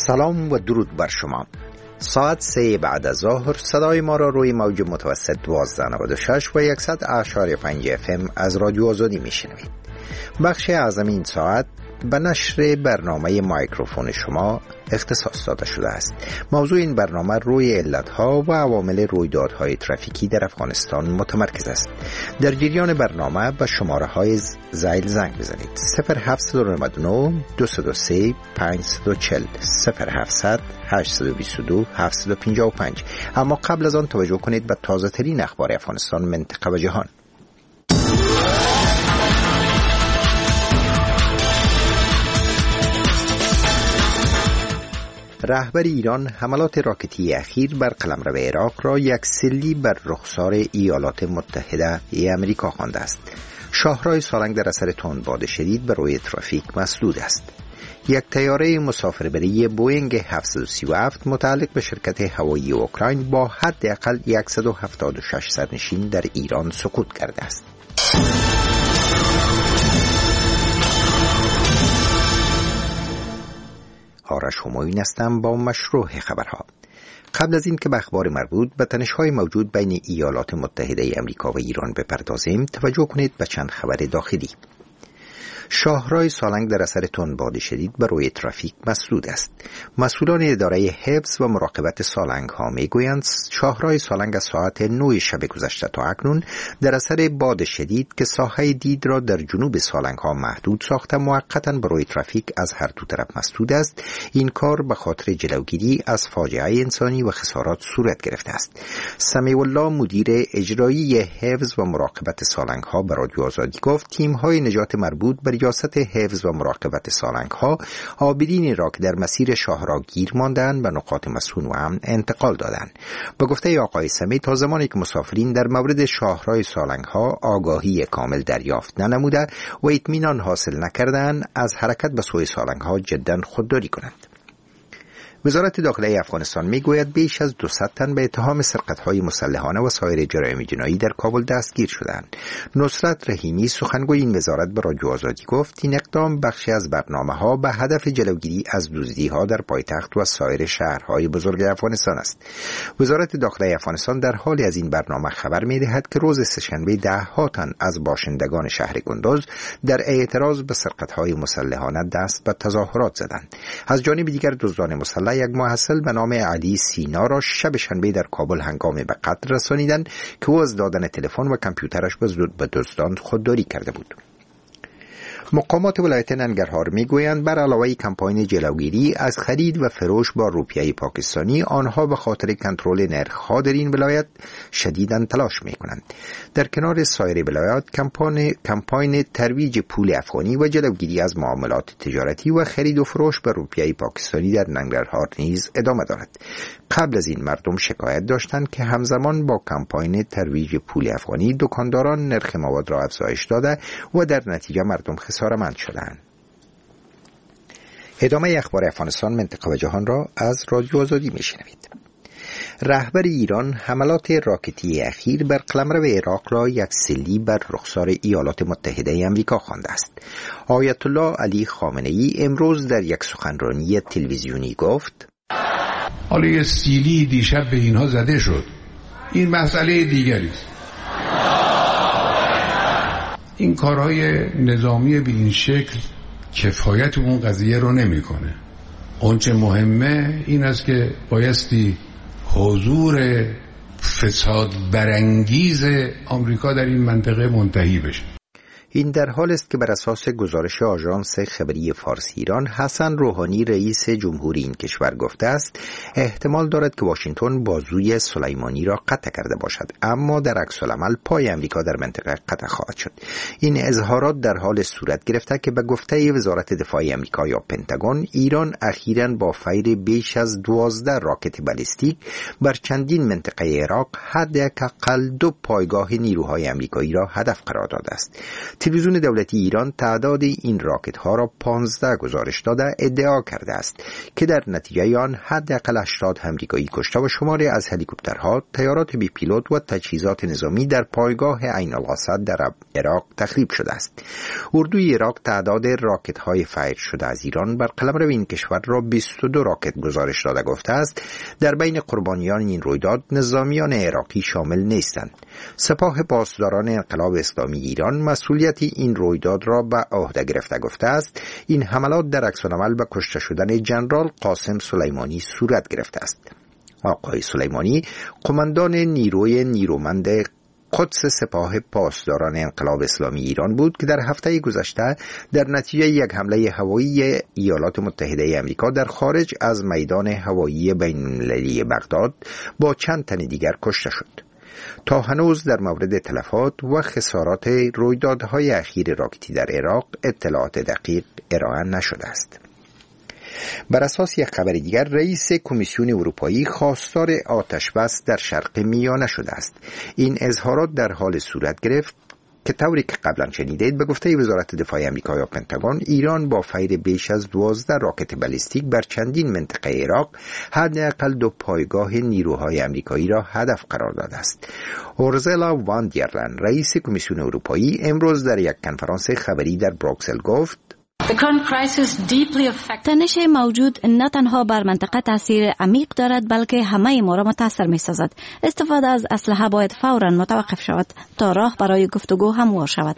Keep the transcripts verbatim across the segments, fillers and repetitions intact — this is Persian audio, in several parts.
سلام و درود بر شما. ساعت سه بعد از ظهر صدای ما را روی موج متوسط دوازده نود و شش و صد اشاری پنج اف ام از رادیو آزادی میشنوید. بخش اعظم این ساعت به نشر برنامه مایکروفون شما اختصاص داده شده است. موضوع این برنامه روی علتها و عوامل رویدادهای ترافیکی در افغانستان متمرکز است. در جریان برنامه به شماره های زایل زنگ بزنید: صفر هفت نه نه دو صفر سه پنج چهار صفر صفر هفت هشت دو دو هفت پنج پنج. اما قبل از آن توجه کنید به تازه ترین اخبار افغانستان، منطقه و جهان. رهبر ایران حملات راکتی اخیر بر قلمرو عراق را یک سلی بر رخسار ایالات متحده ای امریکا خوانده است. شاهراه سالنگ در اثر تندباد شدید بر روی ترافیک مسدود است. یک طیاره مسافربری بوئینگ هفتصد و سی و هفت متعلق به شرکت هوایی اوکراین با حداقل صد و هفتاد و شش سرنشین در ایران سقوط کرده است. آرش همایون هستم با مشروع خبرها. قبل از این که به اخبار مربوط به تنش‌های موجود بین ایالات متحده ای آمریکا و ایران بپردازیم، توجه کنید به چند خبر داخلی. شاهراه سالنگ در اثر تندباد شدید بر روی ترافیک مسدود است. مسئولان اداره حفظ و مراقبت سالنگ ها میگویند شاهراه سالنگ از ساعت نه شب گذشته تا اکنون در اثر باد شدید که ساحه دید را در جنوب سالنگ ها محدود ساخته موقتا بر روی ترافیک از هر دو طرف مسدود است. این کار به خاطر جلوگیری از فاجعه انسانی و خسارات صورت گرفته است. سمیع الله مدیر اجرایی حفظ و مراقبت سالنگ ها به رادیو آزادی گفت تیم های نجات مربوط بر ریاست حفظ و مراقبت سالنگ ها عابرین را که در مسیر شاهراه گیر ماندند به نقاط مسکون و امن انتقال دادند. به گفته آقای سمی تا زمانی که مسافرین در مورد شاهراه سالنگ ها آگاهی کامل دریافت ننموده و اطمینان حاصل نکردند، از حرکت به سوی سالنگ ها جدا خودداری کنند. وزارت داخلی افغانستان میگوید بیش از دویست تن به اتهام سرقت‌های مسلحانه و سایر جرایم جنایی در کابل دستگیر شدند. نصرت رحیمی سخنگوی این وزارت به رادیو آزادی گفت این اقدام بخشی از برنامه‌ها به هدف جلوگیری از دزدی‌ها در پایتخت و سایر شهرهای بزرگ افغانستان است. وزارت داخلی افغانستان در حال از این برنامه خبر می‌دهد که روز سه‌شنبه ده‌ها تن از باشندگان شهر کندوز در اعتراض به سرقت‌های مسلحانه دست به تظاهرات زدند. از جانب دیگر دزدان مسلح یک محصل به نام علی سینا را شب شنبه در کابل هنگامی به قتل رسانیدند که او از دادن تلفن و کامپیوترش به دزدان خودداری کرده بود. مقامات ولایت ننگرهار میگویند بر علاوه کمپاین جلوگیری از خرید و فروش با روپیه پاکستانی، آنها به خاطر کنترل نرخ‌ها در این ولایت شدیداً تلاش میکنند. در کنار سایر ولایات کمپاین کمپاین ترویج پول افغانی و جلوگیری از معاملات تجارتی و خرید و فروش با روپیه پاکستانی در ننگرهار نیز ادامه دارد. قبل از این مردم شکایت داشتند که همزمان با کمپاین ترویج پول افغانی دکانداران نرخ مواد را افزایش داده و در نتیجه مردم خساره‌مند شدند. ادامه اخبار افغانستان، منطقه و جهان را از رادیو آزادی میشنوید. رهبر ایران حملات راکتی اخیر بر قلمرو عراق را یک سلی بر رخسار ایالات متحده ای آمریکا خوانده است. آیت الله علی خامنه ای امروز در یک سخنرانی تلویزیونی گفت: حالا یه سیلی دیشب به اینها زده شد، این مسئله دیگری است. این کارهای نظامی به این شکل کفایت اون قضیه رو نمیکنه. اونچه مهمه این است که بایستی حضور فساد برانگیز آمریکا در این منطقه منتهی بشه. این در حال است که بر اساس گزارش آژانس خبری فارسی ایران، حسن روحانی رئیس جمهوری این کشور گفته است احتمال دارد که واشنگتن بازوی سلیمانی را قطع کرده باشد، اما در عکس العمل پای آمریکا در منطقه قطع خواهد شد. این اظهارات در حال صورت گرفته که به گفته وزارت دفاع آمریکا یا پنتاگون، ایران اخیراً با فیر بیش از دوازده راکت بالستیک بر چندین منطقه عراق حداقل دو پایگاه نیروهای آمریکایی را هدف قرار داده است. تلویزیون دولتی ایران تعداد این راکت ها را پانزده گزارش داده ادعا کرده است که در نتیجه آن حداقل هشتاد آمریکایی کشته و شماری از هلیکوپترها، تیارات بی پیلوت و تجهیزات نظامی در پایگاه عین الاسد در عراق تخریب شده است. اردوی عراق تعداد راکت های فایر شده از ایران بر قلمرو این کشور را بیست و دو راکت گزارش داده گفته است. در بین قربانیان این رویداد نظامیان عراقی شامل نیستند. سپاه پاسداران انقلاب اسلامی ایران مسئولیت این رویداد را به عهده گرفته گفته است این حملات در عکس‌العمل به کشته شدن ژنرال قاسم سلیمانی صورت گرفته است. آقای سلیمانی قماندان نیروی نیرومند قدس سپاه پاسداران انقلاب اسلامی ایران بود که در هفته گذشته در نتیجه یک حمله هوایی ایالات متحده آمریکا در خارج از میدان هوایی بین‌المللی بغداد با چند تن دیگر کشته شد. تا هنوز در مورد تلفات و خسارات رویدادهای اخیر راکتی در عراق اطلاعات دقیق ارائه نشده است. بر اساس یک خبر دیگر، رئیس کمیسیون اروپایی خواستار آتش بس در شرق میانه شده است. این اظهارات در حال صورت گرفت که طوری که قبلا شنیدید به گفته وزارت دفاع آمریکا یا پنتاگون، ایران با فیر بیش از دوازده راکت بالیستیک بر چندین منطقه عراق حداقل دو پایگاه نیروهای آمریکایی را هدف قرار داده است. اورزلا وان دیرلن، رئیس کمیسیون اروپایی، امروز در یک کنفرانس خبری در بروکسل گفت: تنش موجود نه تنها بر منطقه تاثیر عمیق دارد بلکه همه ما را متاثر می سازد. استفاده از اسلحه باید فوراً متوقف شود تا راه برای گفتگو هموار شود.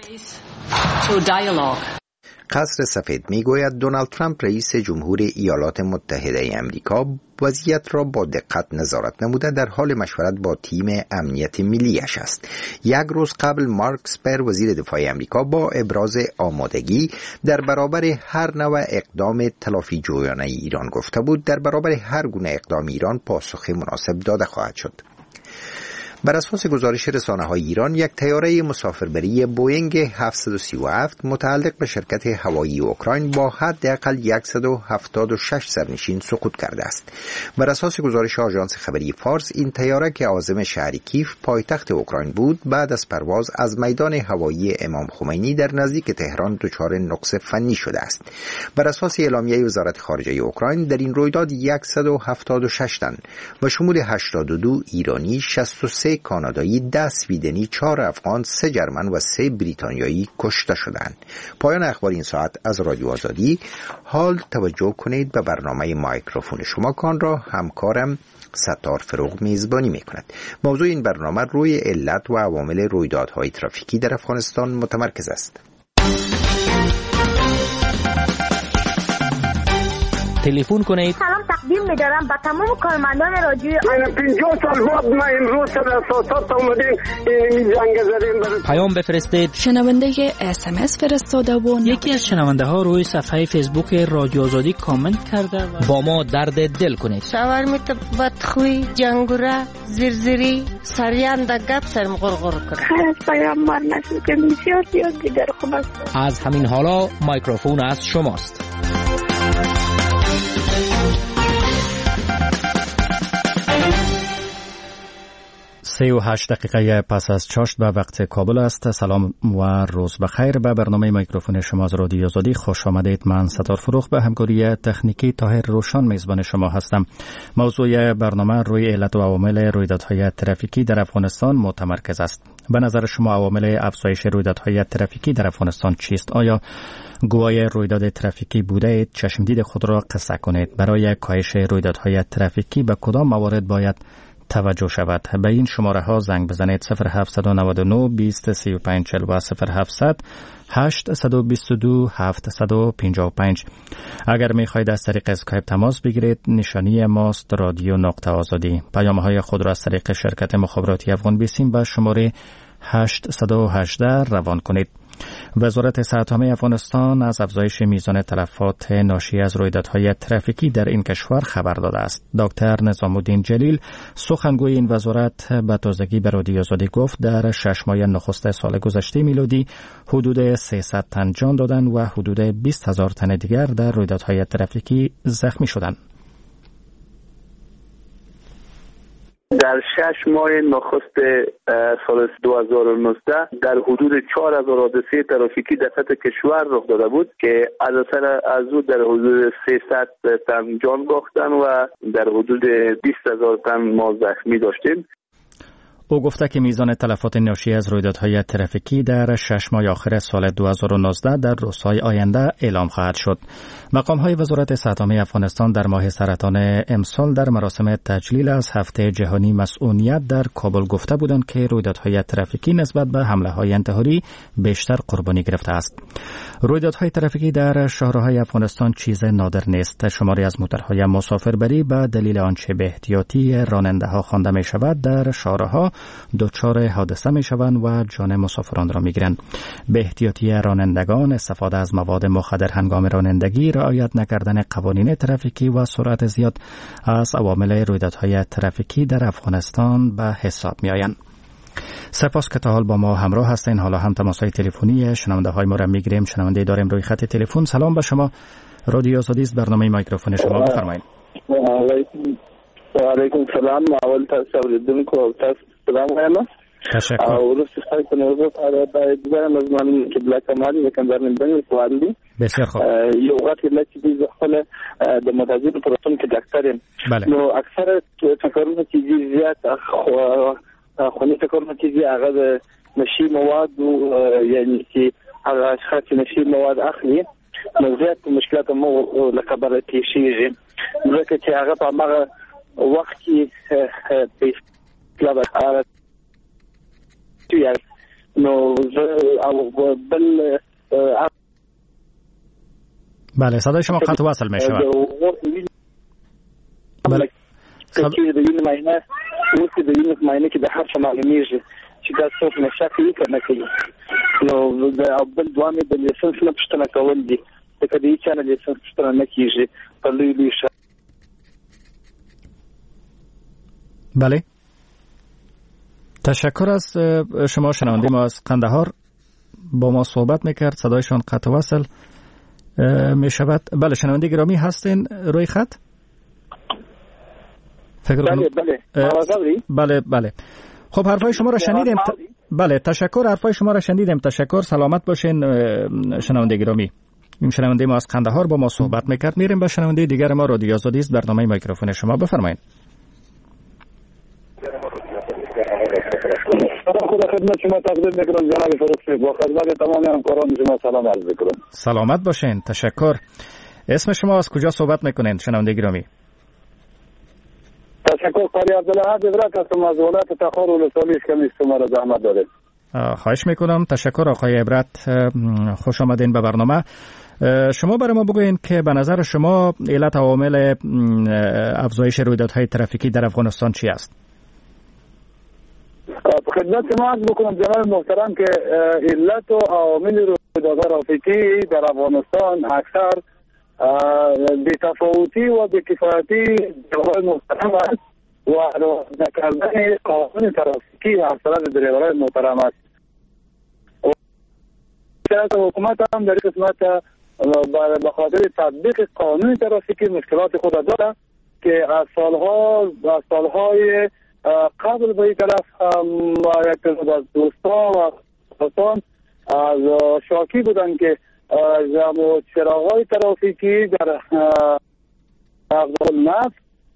قصر سفید می گوید دونالد ترامپ رئیس جمهور ایالات متحده آمریکا وضعیت را با دقت نظارت نموده در حال مشورت با تیم امنیت ملیش است. یک روز قبل مارک اسپر وزیر دفاع آمریکا با ابراز آمادگی در برابر هر نوع اقدام تلافی جویانه ایران گفته بود در برابر هر گونه اقدام ایران پاسخ مناسب داده خواهد شد. بر اساس گزارش رسانه‌های ایران، یک طیاره مسافربری بوئینگ هفتصد و سی و هفت متعلق به شرکت هوایی اوکراین با حداقل صد و هفتاد و شش سرنشین سقوط کرده است. بر اساس گزارش آژانس خبری فارس، این طیاره که عازم شهر کیف پایتخت اوکراین بود، بعد از پرواز از میدان هوایی امام خمینی در نزدیک تهران دچار نقص فنی شده است. بر اساس اعلامیه وزارت خارجه اوکراین، در این رویداد صد و هفتاد و شش تن و شمول هشتاد و دو ایرانی، شصت و سه کانادایی، ده سویدنی، چهار افغان، سه جرمن و سه بریتانیایی کشته شدند. پایان اخبار این ساعت از رادیو آزادی. حال توجه کنید به برنامه مایکروفون شما کان را همکارم ستار فروغ میزبانی میکند. موضوع این برنامه روی علت و عوامل رویدادهای ترافیکی در افغانستان متمرکز است. تلفن کنید. سلام تقدیم می‌دارم به تمام کارمندان رادیو. من پنجاه سال بعد ما امروز سر اساسات اومدیم این جنگ زدیم. پیام بفرستید. شنونده اس ام اس فرستاده و یکی از شنونده ها روی صفحه فیسبوک رادیو آزادی کامنت کرده و با ما درد دل کنید. شاورمیت بدخوی، جنگوره، زرزری، سریان د گپ سرم غرغر کنه. خیر پیام مار نشد که بسیار زیاد دیگر خوب است. از همین حالا میکروفون از شماست. سی و هشت دقیقه پس از چاشت به وقت کابل است. سلام و روز بخیر. به برنامه میکروفون شما از رادیو آزادی خوش آمدید. من ستار فروغ به همکاری تکنیکی طاهر روشان میزبان شما هستم. موضوع برنامه روی علت و عوامل رویدادهای ترافیکی در افغانستان متمرکز است. به نظر شما عوامل افزایش رویدادهای ترافیکی در افغانستان چیست؟ آیا گواه رویداد ترافیکی بوده اید؟ چشمدید خود را قصه کنید. برای کاهش رویدادهای ترافیکی به کدام موارد باید توجه شود؟ به این شماره ها زنگ بزنید: صفر هفت نه نه بیست سی و پنج چهل و صفر هفتصد هشتصد و بیست و دو هفتصد و پنجاه و پنج. اگر می خواهید از طریق اسکایپ تماس بگیرید، نشانی ماست رادیو نقطه آزادی. پیام های خود را از طریق شرکت مخابراتی افغان بیسیم به شماره هشتصد و هجده روان کنید. وزارت صحت‌عامه افغانستان از افزایش میزان تلفات ناشی از رویدادهای ترافیکی در این کشور خبر داده است. دکتر نظام الدین جلیل، سخنگوی این وزارت، به تازگی به رادیو آزادی گفت در شش ماه نخست سال گذشته میلادی حدود سیصد تن جان دادند و حدود بیست هزار تن دیگر در رویدادهای ترافیکی زخمی شدند. در شش ماه نخست سال دو هزار و نوزده در حدود چهار هزار حادثه ترافیکی در سطح کشور رخ داده بود که از اثر از او در حدود سیصد تن جان باختن و در حدود بیست هزار تن ما زخمی داشتیم. او گفته که میزان تلفات ناشی از رویدادهای ترافیکی در شش ماه آخر سال دو هزار و نوزده در روزهای آینده اعلام خواهد شد. مقام‌های وزارت صحت عامه افغانستان در ماه سرطان امسال در مراسم تجلیل از هفته جهانی مسئولیت در کابل گفته بودند که رویدادهای ترافیکی نسبت به حمله‌های انتحاری بیشتر قربانی گرفته است. رویدادهای ترافیکی در شهرهای افغانستان چیز نادر نیست. شماری از موتورهای مسافربری به دلیل آنچه به احتیاطی راننده‌ها خوانده می‌شود در شهرها دچار حادثه می شوند و جان مسافران را می گیرند. به احتیاطی رانندگان، استفاده از مواد مخدر هنگام رانندگی، رعایت نکردن قوانین ترافیکی و سرعت زیاد از عوامل رویدادهای ترافیکی در افغانستان به حساب می آیند. سپاس که تا حال با ما همراه هستین. حالا هم تماس‌های تلفنی شنونده های ما را می گیریم. شنونده داریم روی خط تلفن. سلام به شما. رادیو آزادی است، برنامه میکروفون شما، بفرمایید. و علیکم سلام. اول تاسو اوریدونکو تاسو سلام وایم. تشکر. او ورسته خلک په نوزو سره باید ځان لازمن کې بل کمال وکندر من بنل سوال دي. بسیار خوب. یو وخت لکه دې خپل د متعذب پروتون کې ډاکټر نو اکثر تکرارونه چې زیات خو نه تکرارونه چې هغه نشي مواد یعنی چې هغه اشخاص نشي مواد اخلي نو زیات مشکلات مو لکبره تیشیږي ځکه چې هغه په هغه وخت کې په کلابه اره نو او بل بله صدای شما قطع وصل می شود. بله که د وینې معاینه اوس د وینې معاینه کې د هر څه معلومیږي چې دا څوک نشه کوي که نه کوي نو د بل دوه مې د لیسنس نه پوښتنه کول دي ځکه د هېچا نه لیسنس پوښتنه نه کېږي په لوی لوی ښار. بله تشکر از شما. شنونده ما از قندهار با ما صحبت میکرد، صدایشان قطع وصل می شود. بله شنونده گرامی هستین روی خط؟ فکر بله بله بله بله خب حرفای شما را شنیدیم. ت... بله تشکر، حرفای شما را شنیدیم. تشکر، سلامت باشین شنونده گرامی. این شنونده ما از قندهار با ما صحبت میکرد. میریم به شنونده دیگر ما. رادیو آزادی است، برنامه میکروفون شما، بفرمایید. خدا خدمت شما تقدیم میکنم جناب فروخی، با خدمت تمام همکاران شما سلام عرض میکنم. سلامت باشین. تشکر. اسم شما از کجا صحبت میکنین شنونده گرامی؟ تشکر. قاری عبدالله عبرت هستم از ولایت تخار ولسوالی اشکمی شما را زحمت دارید. خواهش میکنم. تشکر آقای عبرت، خوش آمدین به برنامه. شما برای ما بگوین که به نظر شما علت عوامل افزایش رویدادهای ترافیکی در افغانستان چی است؟ خدمت شما عرض بکنم جناب محترم که علت و عوامل رویدادهای ترافیکی در افغانستان اکثر بی‌تفاوتی و بی‌کفایتی دریورهای محترم است و نکردن قانون ترافیکی از طرف دریورهای محترم است. حکومت هم در این قسمت به خاطر تطبیق قانون ترافیکی مشکلات خود دارد که از سالها از سالهای قبل به این طرف یک از دوستان و دوستان از شاکی بودن که جمع چراغ‌های ترافیکی در افضل نفت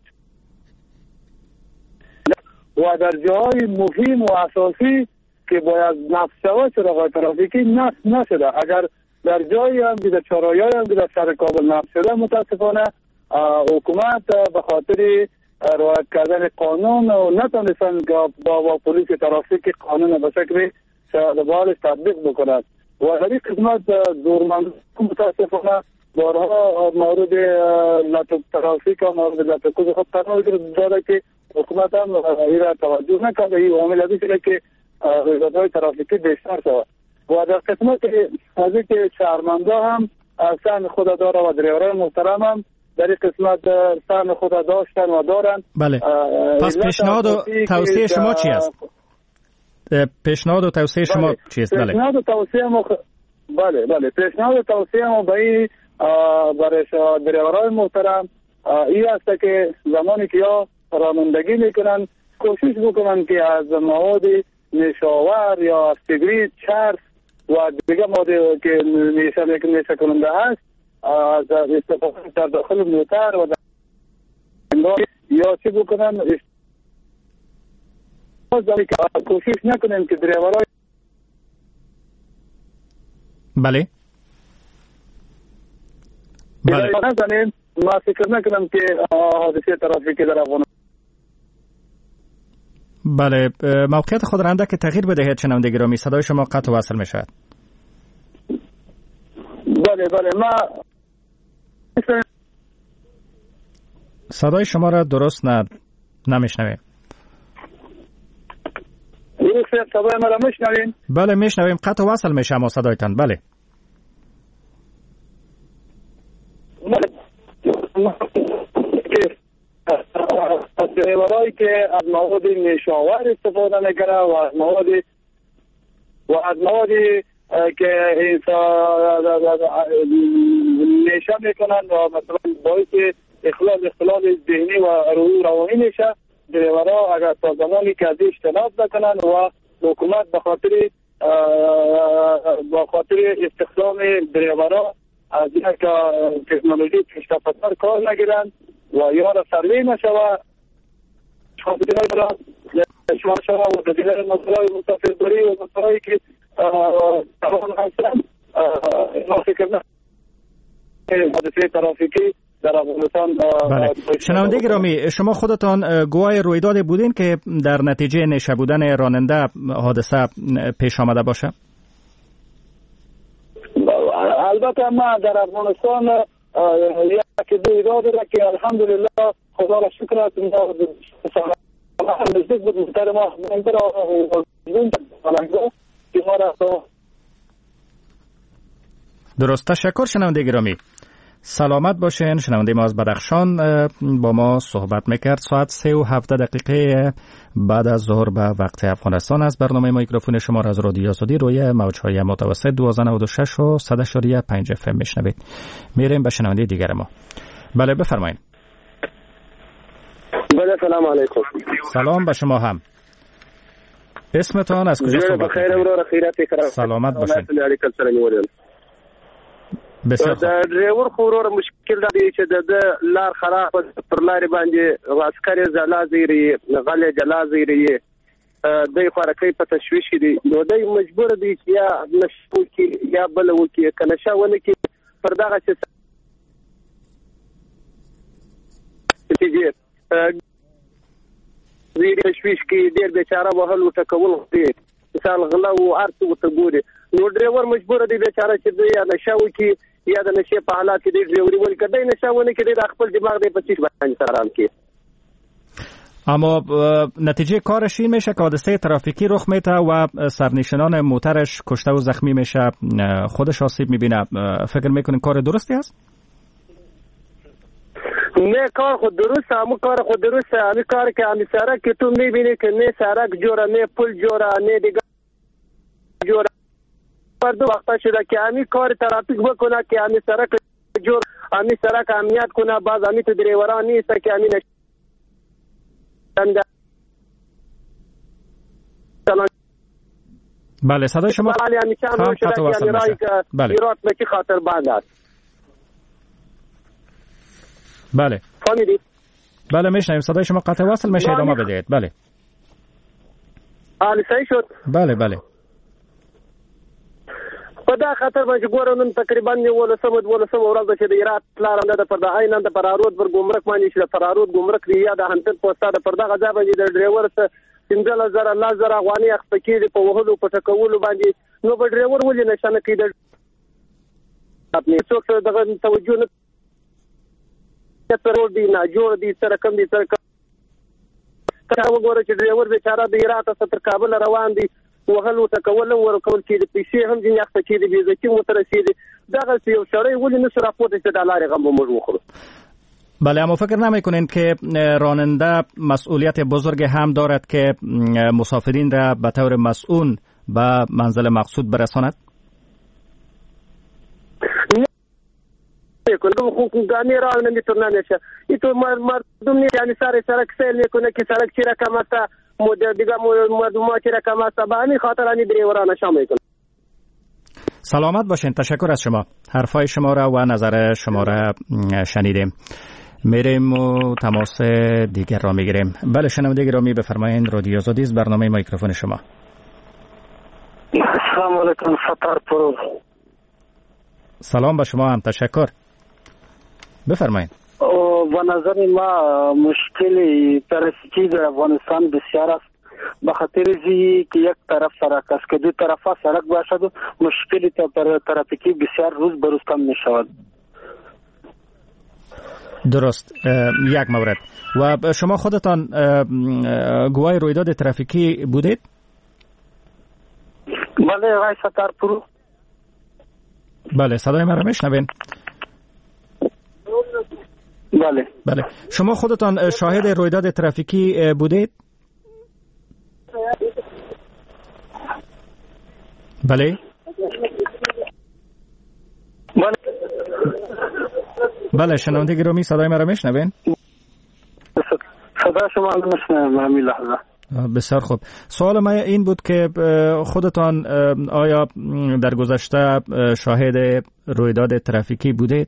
و در جاهای مهم و اساسی که باید نفت شود چراغ‌های ترافیکی نفت نشده. اگر در جایی هم در چراغ‌هایی هم در شهر کابل نفت شده متاسفانه حکومت به خاطر رعایت کردن قانون و نتونستن با با پلیس ترافیک قانون به شکل شادبالش تطبیق بکنند و در این قسمت زورمند متاسفانه بارها مورد لطف ترافیک و مورد لطفکوز خود قرار داده که حکومت هم این را توجه نکرده. این عامل ازی شده که رویدادهای ترافیکی بیشتر شود و در قسمت از اینکه شهرمندا هم سهم خود داره و دریورهای محترم هم در این قسمت سهم خود داشتن و دارن. بله. پس پیشنهاد و توصیه شما چی است؟ پیشنهاد و توصیه شما چی است؟ بله. پیشنهاد و توصیه ما بله بله پیشنهاد و توصیه ما برای برای دریورهای محترم این است که زمانی که یا رانندگی میکنن کوشش بکنن که از مواد نشاور یا سیگریت، چرس و دیگه مواد که نیشه نیشه کننده است از استفاده در داخل موتر و در یا چی بکنن کوشش نکنن که دریورای بله بله نزنیم. ما فکر نکنم که حادثه ترافیکی در افغانستان. بله موقعیت خود راننده که تغییر بدهید شنونده گرامی، صدای شما قطع و وصل می شود. بله بله ما صدای شما را درست نه نمیشنویم. درست صدای ما را میشنوین؟ بله میشنویم، قطع و وصل میشه اما صدایتان. بله دریورایی که از مواد نشاور استفاده میکنه و از مواد و از مواد که نشه میکنن و مثلا باعث اخلال اختلال ذهنی و روانی میشه، دریورها اگر تا زمانی که از اجتناب نکنن و حکومت به خاطر به خاطر استخدام دریورها از این که تکنولوژی پیشرفت‌تر کار نگیرن و یا را سروی نشوه شامدینای برا شما شما و دیگر مسئلهای مسافربری و مسئلهایی که تمام هستن ما فکر نه حادثه ترافیکی در افغانستان. بله شنونده گرامی، شما خودتان گواه رویداد بودین که در نتیجه نشه بودن راننده حادثه پیش آمده باشه؟ البته ما در افغانستان یک رویداد را که الحمدلله خدا را شکر است ما نزدیک بود مختار ما درست. تشکر شنونده گرامی، سلامت باشین. شنونده ما از بدخشان با ما صحبت میکرد. ساعت سه و هفده دقیقه بعد از ظهر به وقت افغانستان از برنامه میکروفون شما را از رادیو آزادی روی موجهای متوسط دوازده نود و شش و صد اشاریه پنج اف ام میشنوید. میریم به شنونده دیگر ما. بله بفرمایید. بله سلام علیکم. سلام به شما هم. اسمتان از کجا صحبت میکنید؟ سلامت باشین. بسیار خوب. د ډرایور خورور مشکل دی چې د لار خراب پر لار باندې عسكر زلا زیری غل جلا زیری د خورکې په تشویش دي، نو د مجبور دي چې یا نشو کې یا بل وکي کنه شاونه کې پر دغه څه چې زیری تشویش کې ډېر بیچاره وهل او ټکول دي، مثال غلا او ارث او تګوري، نو ډرایور مجبور دی بیچاره چې یا نشو کې یا د نشه په حالات کې د ډرایوري ول کډای نشاونه کې د خپل دماغ د پچیس باندې سلام کې. اما نتیجه کارش این میشه که حادثه ترافیکی رخ میده و سرنشینان موترش کشته و زخمی میشه، خودش آسیب میبینه. فکر میکنین کار درستی است؟ نه کار خود درسته، همون کار خود درسته. همین کار که همین سرک که تو میبینی که نه سرک جوره، نه پل جوره، نه دیگه جوره، دو وقتا شده که همین کار ترافیک بکنه که همین سرک جور همین سرک امنیت کنه، باز همین تو دریوران نیست که همین بله صدای شما بله همین چند رو شده که همین رای که ایرات به خاطر بند است. بله فهمیدید؟ بله میشنویم، صدای شما قطع وصل میشه، ادامه بدهید. بله آلی صحیح شد. بله بله په دا خاطر باندې ګورو نن تقریبا ولسم ولسم ورځ چې د ایرات لارنده د پر د عینن د پرارود پر ګمرک باندې چې د پرارود ګمرک دی یا د هنتن پوسټه د پر دغه ځای باندې د ډرایور څخه پنځه زره الله زره غواني اخپکې په وهلو په ټکولو باندې، نو په ډرایور ولې نشانه کېدل خپل څوک دغه توجه نه تر دې نه جوړ دي سره کم دي سره کله وګوره چې ډرایور بیچاره د ایرات څخه تر کابل روان دي، وهلو تکول ورکول کې د پیسې هم ځینې اخته کې د بیزتی مترسي دي، دغه یو سړی ولې نه سره راپورته چې د لارې غم موږ وخورو. بله اما فکر نمیکنین که راننده مسئولیت بزرگ هم دارد که مسافرین را به طور مسئول به منزل مقصود برساند؟ نه میکنه گانی راه نمیتونه نشه این تو مردم نیست یعنی سر سرک سیل میکنه که سرک چی رقم است مدر دیگه مردم ها چی رقم است به همین خاطر این دریورا نشا میکنه. سلامت باشین. تشکر از شما. حرفای شما را و نظر شما را شنیدیم. میریم و تماس دیگر را میگیریم. بله شنونده گرامی بفرمایید. رادیو آزادی است، برنامه میکروفون شما. سلام علیکم ستار پرو. سلام به شما هم. تشکر. بفرمایید. به نظر ما مشکل ترافیکی در افغانستان بسیار است، به خاطر زی که یک طرف سرک است که دو طرفه سرک باشد و مشکل ترافیکی بسیار روز به روز کم می شود. درست. یک مورد. و شما خودتان گواه رویداد ترافیکی بودید؟ بله آقای ستار پرو. بله صدای من را میشنوین؟ بله. بله. شما خودتان شاهد رویداد ترافیکی بودید؟ بله. بله. بله شنونده گرامی صدای من را میشنوین؟ صدا شما را میشنوم همین لحظه. بسیار خوب. سوال من این بود که خودتان آیا در گذشته شاهد رویداد ترافیکی بودید؟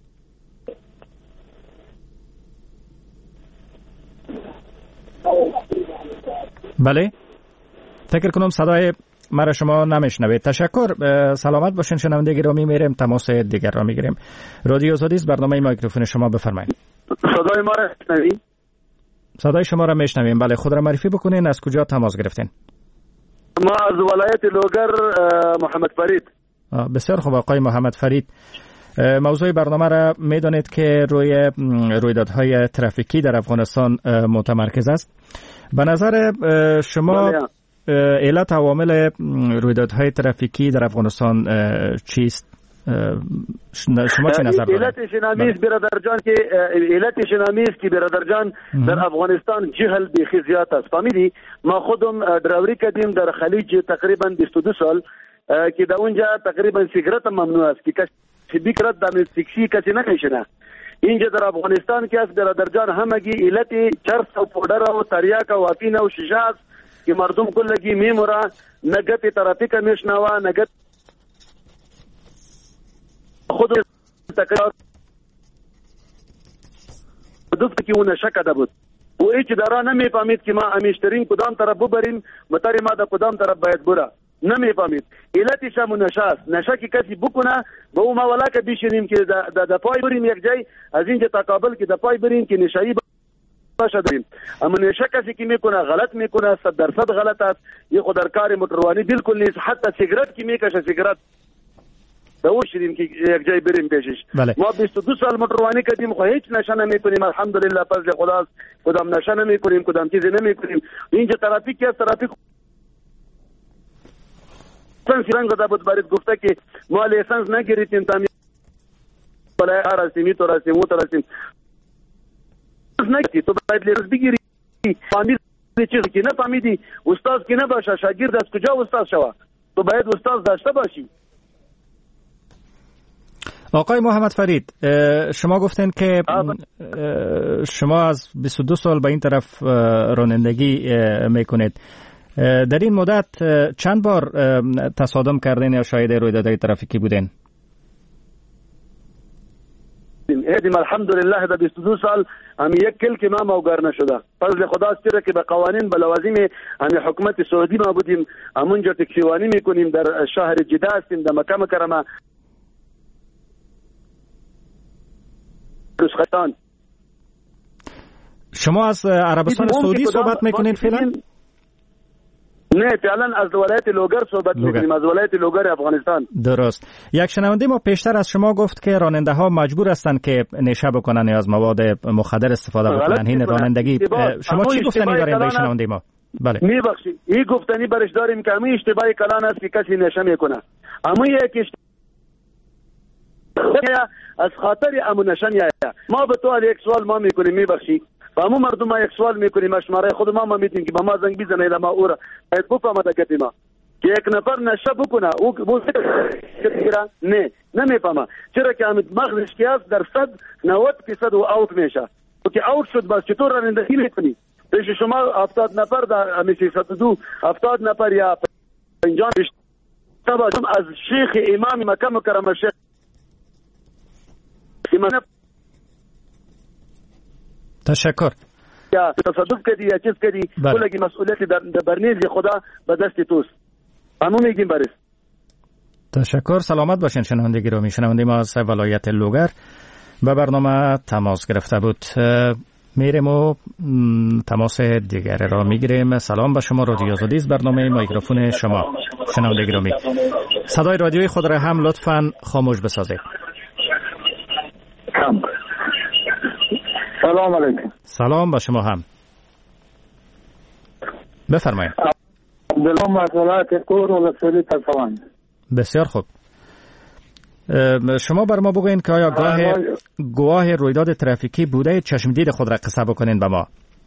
بله. فکر کنم صدای مرا شما نمیشنوید. تشکر. سلامت باشین شنونده گرامی. میریم تماس دیگر را میگیریم. رادیو آزادی است، برنامه میکروفون شما بفرمایید. صدای ما را میشنوید؟ صدای شما را میشنویم. بله خود را معرفی بکنین. از کجا تماس گرفتین؟ ما از ولایت لوگر محمد فرید. بسیار خوب آقای محمد فرید. موضوع برنامه را میدانید که روی رویدادهای ترافیکی در افغانستان متمرکز است. به نظر شما علت عوامل رویدادهای ترافیکی در افغانستان چیست؟ شما چه نظر دارید؟ علتش نمیست برادر جان که علتش نمیست که برادر جان در افغانستان جهل بیخی زیاد است. فهمیدی؟ ما خودم دراوری کردیم در خلیج تقریبا بیست و دو سال که در اونجا تقریبا سیگارت ممنوع است که کسی بیکرت در سیکسی کسی نمیشنه. اینجا در افغانستان که از برادر جان همگی علت چرس و پودر و تریاک و افین و شیشه است که مردم کلگی میموره نگت ترافیک میشنوه نگت خود تکرار دوست که اون شک بود و هیچ دارا نمیفهمید که ما امیشترین کدام طرف ببریم متر ما در کدام طرف باید بره نمیفهمید. علتش هم نشه است. نشه که کسی بکنه به اون مولا که بشینیم که د پای بریم یک جای از اینجا تا کابل که د پای بریم که نشایی باشه داریم. اما نشه کسی که میکنه غلط میکنه، صد درصد غلط است. یه خود در کار موتروانی بالکل نیست. حتی سیگارت که میکشه سیگارت دو شدیم که یک جای بریم پیشش. بله. ما بیست و دو سال موتروانی کردیم خو هیچ نشه نمیکنیم. الحمدلله فضل خداست. کدام نشه نمیکنیم کدام چیزی نمیکنیم. اینجا ترافیک است. ترافیک سنگ زده بود برید گفته که ما لیسنس نگیریدیم تا بالای هر هستیم تو هستیم او تو هستیم نگیری تو باید لیسنس بگیری. فهمید چیزی که نفهمیدی استاد که نباشه شاگرد از کجا استاد شوه تو باید استاد داشته باشی. آقای محمد فرید شما گفتین که شما از بیست و دو سال به این طرف رانندگی میکنید. در این مدت چند بار تصادم کردین یا شاهد رویدادهای ترافیکی بودین؟ ایدیم الحمدلله در بیست و دو سال هم یک کل که ما موگر نشده. فضل خداست چرا که به قوانین به لوازم هم حکومت سعودی ما بودیم همونجا تکسیوانی میکنیم در شهر جده هستیم در مکه مکرمه رسختان. شما از عربستان سعودی صحبت میکنید فعلا؟ نه فعلا از ولایت لوگر صحبت میکنیم از ولایت لوگر افغانستان. درست. یک شنونده ما پیشتر از شما گفت که راننده ها مجبور هستند که نشه بکنن یا از مواد مخدر استفاده بکنن. این رانندگی شما چی گفتنی دارین به شنونده ما؟ بله میبخشید این گفتنی برش داریم که همین اشتباهی کلان است که کسی نشه میکنه. اما یک از خاطر امون نشه میایه. ما به تو یک سوال ما میکنیم میبخشید و همون مردم ما یک سوال میکنیم اشماره خود ما ما میتونیم که با ما زنگ بزنه ما او را باید بفهمده کتی ما که یک نفر نشه بکنه او او نه نمیفهمه چرا که همین مغزش که است در صد نود درصد و اوت میشه و که اوت شد بس چطور رانندگی میکنی پیش شما هفتاد نفر در همین سیصد و دو هفتاد نفر یا پنجاه تبعتم از شیخ امام مکه مکرمه شیخ امام تشکر یا تصادف کردی یا چیز کردی کلگی مسئولیت در برنیز خدا به دست توست همون میگیم برس. تشکر. سلامت باشین شنونده گرامی. شنونده ما از ولایت لوگر به برنامه تماس گرفته بود. میریم و تماس دیگر را میگیریم. سلام به شما، رادیو آزادی است، برنامه میکروفون شما. شنونده گرامی صدای رادیوی خود را هم لطفاً خاموش بسازید. سلام علیکم. سلام به شما هم. بفرمایید. عبدالله از ولایت کور ولسوالی پسوان. بسیار خوب. شما بر ما بگوین که آیا گواه گواه رویداد ترافیکی بوده؟ چشم دید خود را قصه بکنین به ما.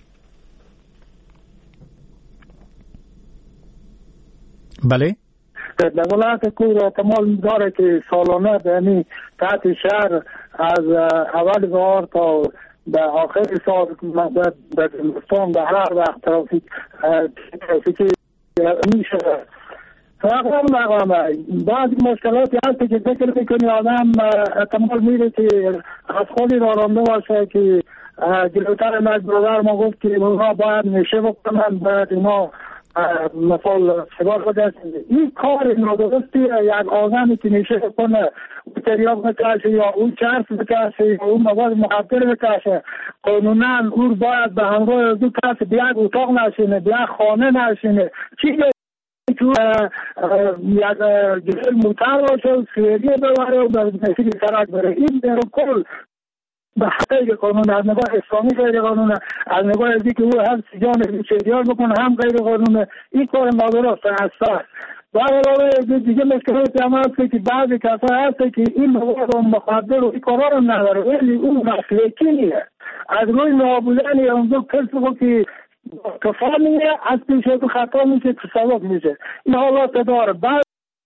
بله. در ولایت کور احتمال داره که سالانه یعنی تحت شهر از اول بهار تا به آخر سال در زمستان به هر وقت ترافیک ترافیکی میشه. فقط مقامه بعضی مشکلاتی هست که فکر میکنی آدم احتمال میره که از خودی راننده باشه که جلوتر مجبورور ما گفت که اونها باید نشه بکنن، باید اینا مثال سوار بده. این کار نادرستی یک آدمی که نشه بکنه او تریاق بکشه یا او چرس بکشه یا او مواد مخدر بکشه، قانونا او باید به همراه دو کس به یک اتاق نشینه، به یک خانه نشینه. چیزی تو یک گل موتر باشه و سیریه ببره و به مسیر سرک بره. این در کل به حقیق قانون از نگاه اسلامی غیر قانونه، از نگاه ازی که او هم سجان شریار بکنه هم غیر قانونه. این کار نادرست هست. بعد علاوه دیگه مشکلاتی هم هست که بعضی کسا هست که این مواد مخدر و این کارا رو نداره ولی اون مسلکی نیه از روی نابودن اون دو کسی که کفا میره از پیش تو خطا میشه تصادف میشه. این حالات داره. بعد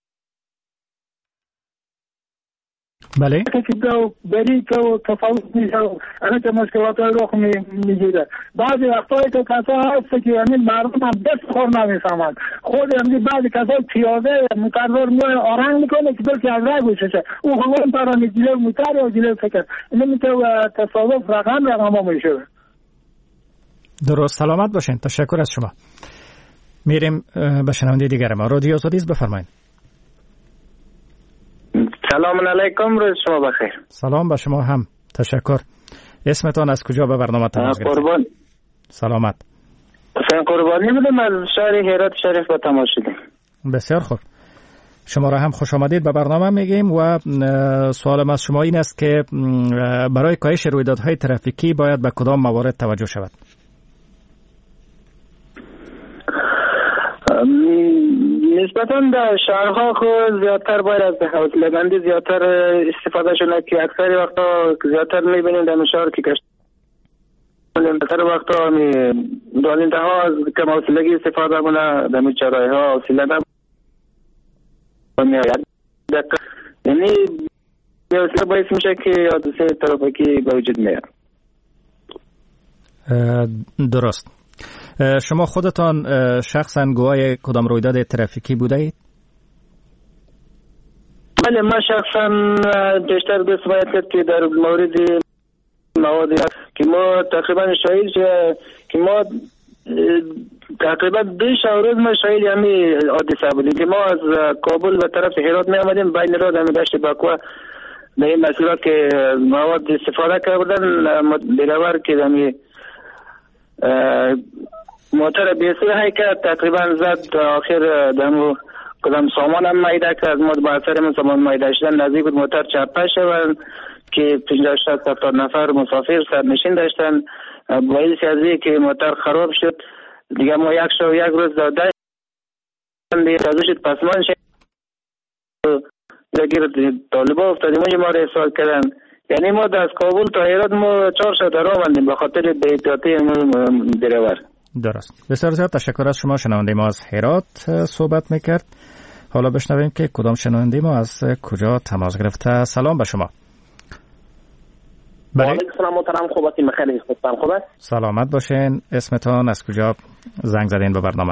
بله که دو بری که تفاوت میشه همه که مشکلات های رخ میگیره. بعضی وقتایی که کسا هست که همین مردم هم دست خور نمیفهمن، خود همین بعضی کسا پیاده مقرر میای آرنگ میکنه که بلکه از رای گوششه اون همون پرانی جلو موتر یا جلو فکر این میتونه تصادف رقم رقم ها میشه. درست. سلامت باشین. تشکر از شما. میریم به شنونده دیگر ما. رادیو آزادی است، بفرمایید. سلام علیکم، روز شما بخیر. سلام به شما هم. تشکر. اسمتان از کجا به برنامه تماس گرفتید؟ قربان. سلامت. حسین قربانی بودم از شهر هرات شریف با تماس شدیم. بسیار خوب. شما را هم خوش آمدید به برنامه میگیم و سوالم از شما این است که برای کاهش رویدادهای ترافیکی باید به کدام موارد توجه شود؟ نسبتاً در شهرها خود زیادتر باید از حوصله‌مندی زیادتر استفاده شده که اکثر وقتا زیادتر میبینیم در شهر که کشت اکثر وقتا راننده ها از کم حوصلگی استفاده کنه در چرای ها حوصله یعنی حوصله باعث میشه که حادثه ترافیکی به وجود میاد. درست. شما خودتان شخصا گواه کدام رویداد ترافیکی بوده اید؟ بله، من شخصا بیشتر دست باید کرد که در مورد مواد که ما تقریبا شاهد که ما تقریبا دو روز ما شاهد همی حادثه بودیم که ما از کابل به طرف هرات می آمدیم، بین راه همی داشت باکوه در این مسئولات که مواد استفاده کردن دیروار که همی موتر بیسی های کرد تقریبا زد آخر دمو کدام سامان هم مایده کرد از مورد با اثر من سامان مایده شدن نزدیک بود موتر چپه شد که پنجاه شصت هفتاد نفر مسافر سرنشین داشتن. باعث از این که موتر خراب شد دیگه ما یک شو یک روز داده شد پسمان شد دیگه طالبا افتادیم اونجا ما را احسال کردن. یعنی ما از کابل تا هرات ما چهار شو در آمدیم به خاطر بی‌احتیاطی دیروار. درست. بسیار زیاد تشکر از شما. شنونده ما از هرات صحبت میکرد. حالا بشنویم که کدام شنونده ما از کجا تماس گرفته. سلام به شما. بله. سلام محترم، خوبی؟ مخیر هستم. خوبه؟ سلامت باشین. اسمتون، از کجا زنگ زدین به برنامه؟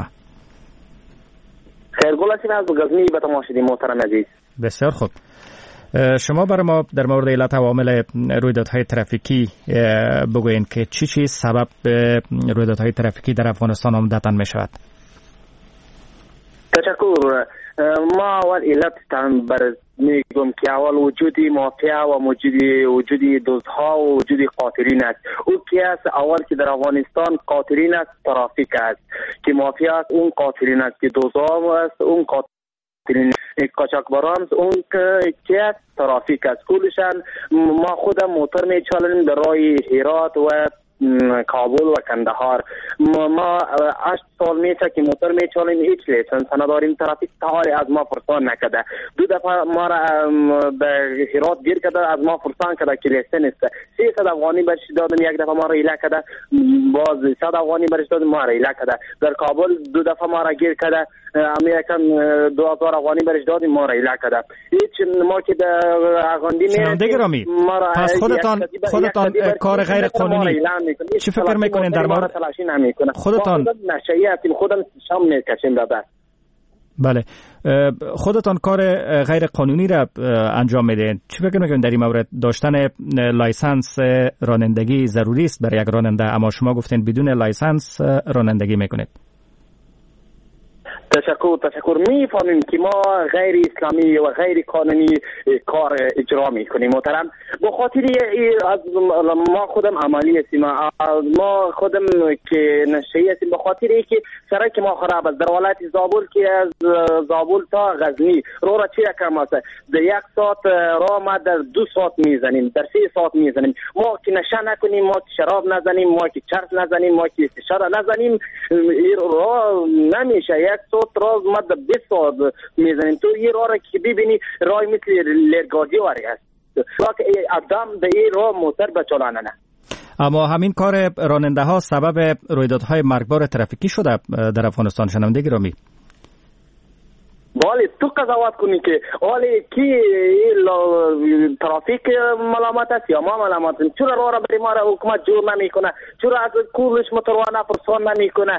خیرگل هستیم از غزنی به تماشای محترم عزیز. بسیار خوب. شما برای ما در مورد علت عوامل رویدادهای ترافیکی بگوین که چی چی سبب رویدادهای ترافیکی در افغانستان عمدتاً می شود؟ تشکر. ما اول علت بر میگم که اول وجودی مافیا و وجودی وجودی دزدها و وجودی قاطرین است. او کی است؟ اول که در افغانستان قاطرین است، ترافیک است. که مافیا است اون قاطرین است، که دزدها است اون قاطرین، قاچاقبران اون که است ترافیک است. کلشان ما خودم موتور میچالیم در راه هرات و کابل و کندهار. ما هشت سال میشه که موتور میچالیم، هیچ لیسنس نداریم. ترافیک تهاری از ما فرسان نکده. دو دفعه ما را به هرات گیر کرده، از ما فرسان کرده که لیسنس است. سیصد افغانی برش دادم، یک دفعه ما را ایله کرده، باز صد افغانی برش دادم، ما را ایله کرده. در کابل دو دفعه ما را گیر کرده، امیرکان دو هزار افغانی برش دادیم، ما را ایله کرده. هیچ ما که در اغاندی میریم. پس خودتان خودتان کار غیر قانونی چی فکر میکنین در مورد خودتان؟ نشایی هستیم، خودم شام میکشیم داده. بله، خودتان کار غیر قانونی را انجام میدین. چی فکر میکنین در این مورد؟ داشتن لایسنس رانندگی ضروری است برای یک راننده، اما شما گفتین بدون لایسنس رانندگی میکنید. تشکر تشکر. میفهمیم که ما غیر اسلامی و غیر قانونی کار اجرا میکنیم محترم. به خاطر از ما خودم عملی هستیم، ما خودم که نشئی هستیم، به خاطر اینکه سرک ما خراب است. در ولایت زابل که از زابل تا غزنی رو را چی رقم است؟ در یک ساعت راه ما در دو ساعت میزنیم، در سه ساعت میزنیم. ما که نشه نکنیم، ما که شراب نزنیم، ما که چرس نزنیم، ما که استشاره نزنیم، این راه نمیشه. یک ساعت راه ما در بیست ساعت میزنیم. تو این راه را که ببینی راه مثل لرگاجی واری است. ادام به این راه موتر بچلانه نه. اما همین کار راننده ها سبب رویدادهای مرگبار ترافیکی شده در افغانستان. شنونده گرامی، بله تو قضاوت کنی که حالی کی ترافیک ملامت است یا ما ملامت است؟ چرا راه را برای ما را حکومت جور نمی کنه؟ چرا از کورش موتروانه پرسان نمی کنه؟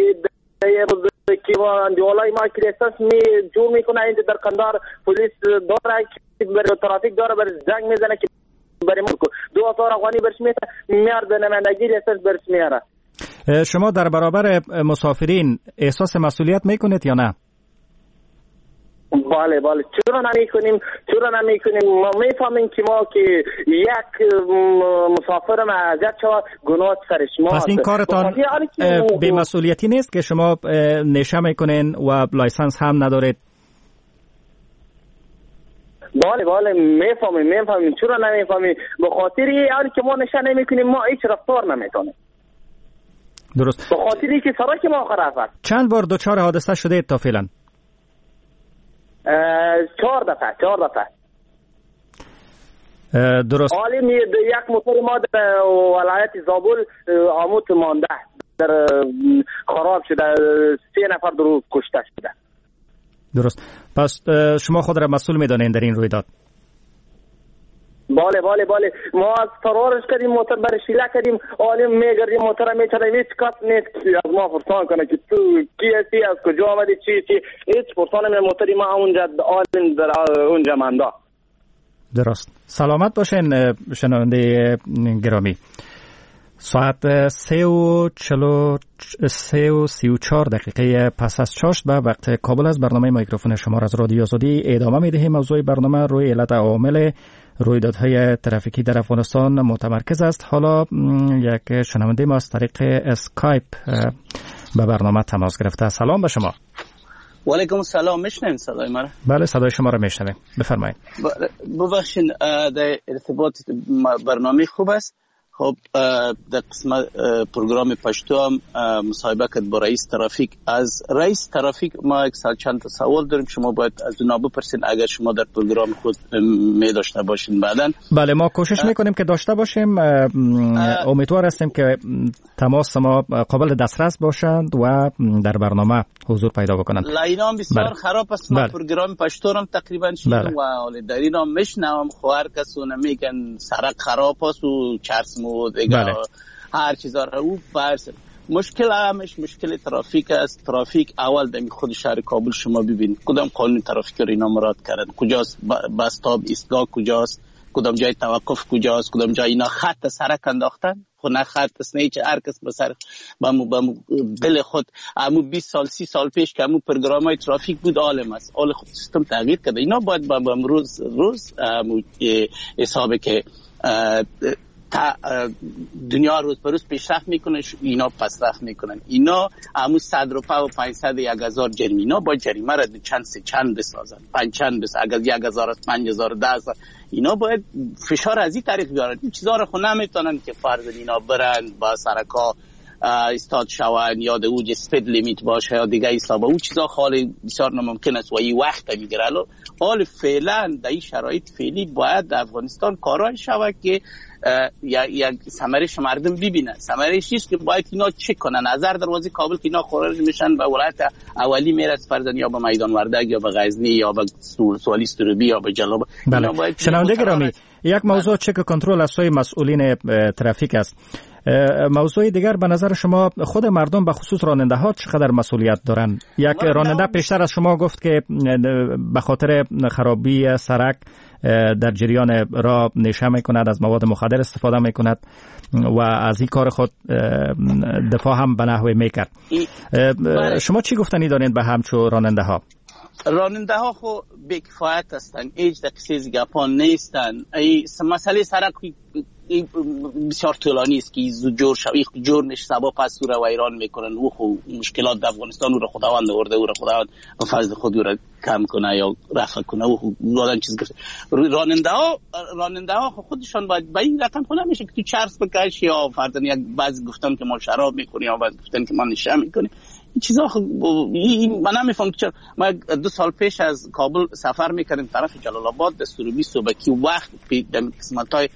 که اندیولای ما که لیسنس می جور میکنه، اینجا در کندهار پلیس داره که برای ترافیک داره برای زنگ میزنه که برای ما دو هزار افغانی برش میده، میار به نمایندگی لیسنس برش میاره. شما در برابر مسافرین احساس مسئولیت میکنید یا نه؟ بله بله. چرا نمی کنیم؟ چرا نمی کنیم؟ ما میفهمیم که ما که یک مسافر معذرت شود گناه سرش ما. پس این کارتان بی مسئولیتی نیست که شما نشه میکنین و لایسنس هم ندارید؟ بله بله میفهمیم میفهمیم. چرا نمیفهمیم؟ به خاطر اینکه که ما نشه نمیکنیم ما هیچ رفتار نمیتونیم. درست. به خاطر اینکه سرک ما خراب است. چند بار دچار حادثه شده تا فعلا؟ چهار دفعه چهار دفعه. درست. حالی یک موتور ما در ولایت زابل آموت مانده در خراب شده، سه نفر درو کشته شده. درست. پس شما خود را مسئول میدانید در این رویداد؟ بله بله بله. ما از فرارش کردیم، موتور برش شیله کردیم، عالم میگردیم موتور میچریم، هیچ کس نیست که از ما فرسان کنه که تو کی هستی، از کجا آمدی، چی چی. هیچ فرسان من موتوری ما اونجا عالم در اونجا مانده. درست. سلامت باشین شنونده گرامی. ساعت سه و چلو سه و سی و چهار دقیقه پس از چاشت به وقت کابل از برنامه میکروفون شما را از رادیو آزادی ادامه میدهیم. موضوع برنامه روی علت عوامل رویدادهای ترافیکی در افغانستان متمرکز است. حالا یک شنونده ما از طریق اسکایپ به برنامه تماس گرفته. سلام به شما. و علیکم السلام. میشنوید صدای ما را؟ بله صدای شما را میشنویم. بفرمایید. ببخشید در ارتباط برنامه خوب است. خب در قسمت پروگرام پشتو هم مصاحبه کرد با رئیس ترافیک. از رئیس ترافیک ما یک سال چند تا سوال داریم، شما باید از اونا بپرسین اگر شما در پروگرام خود می داشته باشین بعداً. بله ما کوشش میکنیم که داشته باشیم. امیدوار هستیم که تماس ما قابل دسترس باشند و در برنامه حضور پیدا بکنند. لاینا بسیار بله. خراب است. ما بله. پروگرام پشتو هم تقریبا شیدم بله. و در اینا میشنوم خوار کسونه میگن سرک خراب است و چرس مو دیگه بله. هر چیزا رو فرض. مشکل همش مشکل ترافیک است. ترافیک اول در خود شهر کابل شما ببین کدام قانون ترافیک رو اینا مراد کردن، کجاست بس استاپ ایستگاه کجاست، کدام جای توقف کجاست، کدام جای اینا خط سرک انداختن. خود نه خط است نه هیچ هر کس به سر بمو بمو دل خود امو بیست سال سی سال پیش که امو پروگرامای ترافیک بود عالم است، حال خود سیستم تغییر کرده. اینا باید با امروز روز امو حسابه که تا دنیا روز به روز پیشرفت میکنه اینا پسرفت میکنن. اینا همون صد روپه و پانصد یک هزار جریمه، اینا با جریمه را چند سه چند بسازن، پنج چند بس اگر یک هزار است پنج هزار ده هزار. اینا باید فشار از این طریق بیارن. این چیزها را خود نمیتونن که فرض اینا برند با سرکا استاد شوند یا اوج سپید لیمیت باشه یا دیگه ایسا با اون چیزا خالی بسیار ناممکن است و این وقت میگیره. حال فعلا در این شرایط فعلی باید در افغانستان کارای شود که یک ثمرش مردم ببینن. ثمرش چیست که باید اینا چک کنن. نظر دروازه کابل که اینا خارج میشن به ولایت اولی میره فرضاً یا به میدان وردگ یا به غزنی یا به سوالی سروبی یا به جلاب. بله. شنونده گرامی یک موضوع چک کنترل از سوی مسئولین ترافیک است. موضوع دیگر به نظر شما خود مردم به خصوص راننده ها چقدر مسئولیت دارن؟ یک راننده پیشتر از شما گفت که به خاطر خرابی سرک در جریان راه نشه میکند، از مواد مخدر استفاده میکند و از این کار خود دفاع هم به نحوی میکرد. شما چی گفتنی دارین به همچو راننده ها؟ راننده ها خو بی‌کفایت هستن، هیچ دقیقه گپان نیستن. ای مسئله سرک بسیار طولانی است که جور شوی جور نش سبب پس رو ویران میکنن. او خو مشکلات در افغانستان رو خداوند آورده، او رو خداوند به فضل خود رو کم کنه یا رفع کنه. او دادن چیز گفت راننده ها راننده ها خودشان باید به این رقم خود نمیشه که تو چرس بکش یا فرضاً یک بعضی گفتن که ما شراب میکنیم یا بعضی گفتن که ما نشه میکنیم. این چیزا این من نمیفهم چرا. ما دو سال پیش از کابل سفر میکردیم طرف جلال آباد به سروبی صبحی وقت در قسمت‌های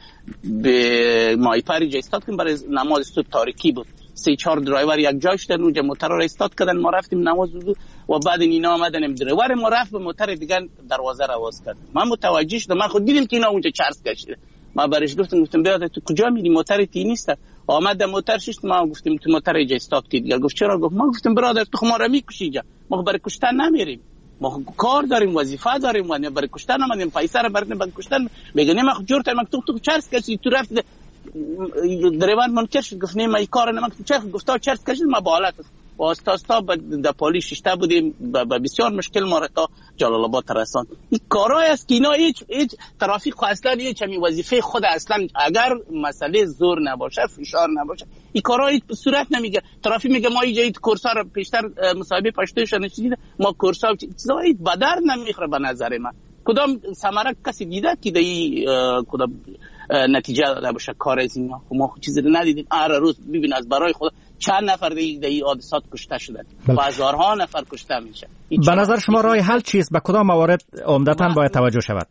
به مایپری جای استاد کردیم برای نماز صبح تاریکی بود. سه چهار درایور یک جای شدن اونجا موتر رو استاد کردن، ما رفتیم نماز وضو و بعد اینا آمدن درایور ما رفت به موتر دیگه دروازه رو باز کرد. من متوجه شدم، من خود دیدم که اینا اونجا چرس کشیده. ما برش گفتم گفتم بیاد تو کجا میری؟ موتر تی نیست. آمد موتر شش. ما گفتیم تو موتر اینجا استاپ کید. گفت چرا؟ گفت ما گفتم برادر تو ما رو میکشی اینجا، ما برای کشتن نمیریم، ما کار داریم وظیفه داریم و برای کشتن نمیریم، پیسه رو برای برای کشتن میگه نه ما جور تا ما تو تو چرس کشی تو رفت دریوان منکر شد. گفت نه ما این کار نمیکنم. چرا؟ گفت چرس کشید ما با حالت و استاستا در پلیس ششته بودیم با بسیار مشکل ما را تا جلال آباد رساند. این کارهای است که اینا هیچ هیچ ترافیک اصلا هیچ همین وظیفه خود اصلا اگر مسئله زور نباشه فشار نباشه این کارها هیچ صورت نمیگه. ترافیک میگه ما اینجا این کورسا رو پیشتر مصاحبه پشتوش نشید ما کورسا چیزایی بدر نمیخوره به نظر من. کدام ثمره کسی دیده که دی کدام نتیجه داده باشه کار از اینا؟ ما چیزی رو ندیدیم. هر روز ببین از برای خدا چند نفر دی دی حادثات کشته شدن و هزارها نفر کشته میشه. به نظر شما راه حل چیست؟ به کدام موارد عمدتاً باید توجه شود؟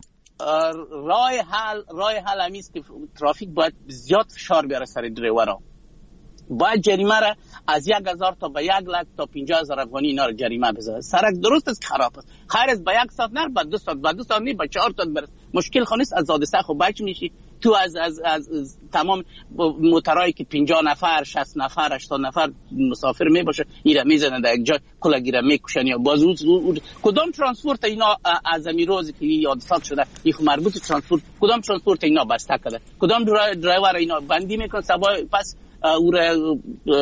راه حل راه حل همیست که ترافیک باید زیاد فشار بیاره سر درایورها. باید جریمه را از یک هزار تا به یک لک تا پنجاه هزار افغانی اینا رو جریمه بذاره. سرک درست است خراب است، خیر است به یک ساعت نه به دو ساعت به دو ساعت نه به چهار ساعت برس. مشکل خونیست از حادثه خو بچ میشی تو از از از, از تمام موترایی که پنجاه نفر شصت نفر هشتاد نفر مسافر می باشه ایرا میزنن در یک جای کلاگیرا میکشن یا باز کدام ترانسپورت اینا از امی روزی که حادثات شده این مربوط ترانسپورت کدام ترانسپورت اینا بسته کرده؟ کدام درایور اینا بندی میکنه سبا پس او را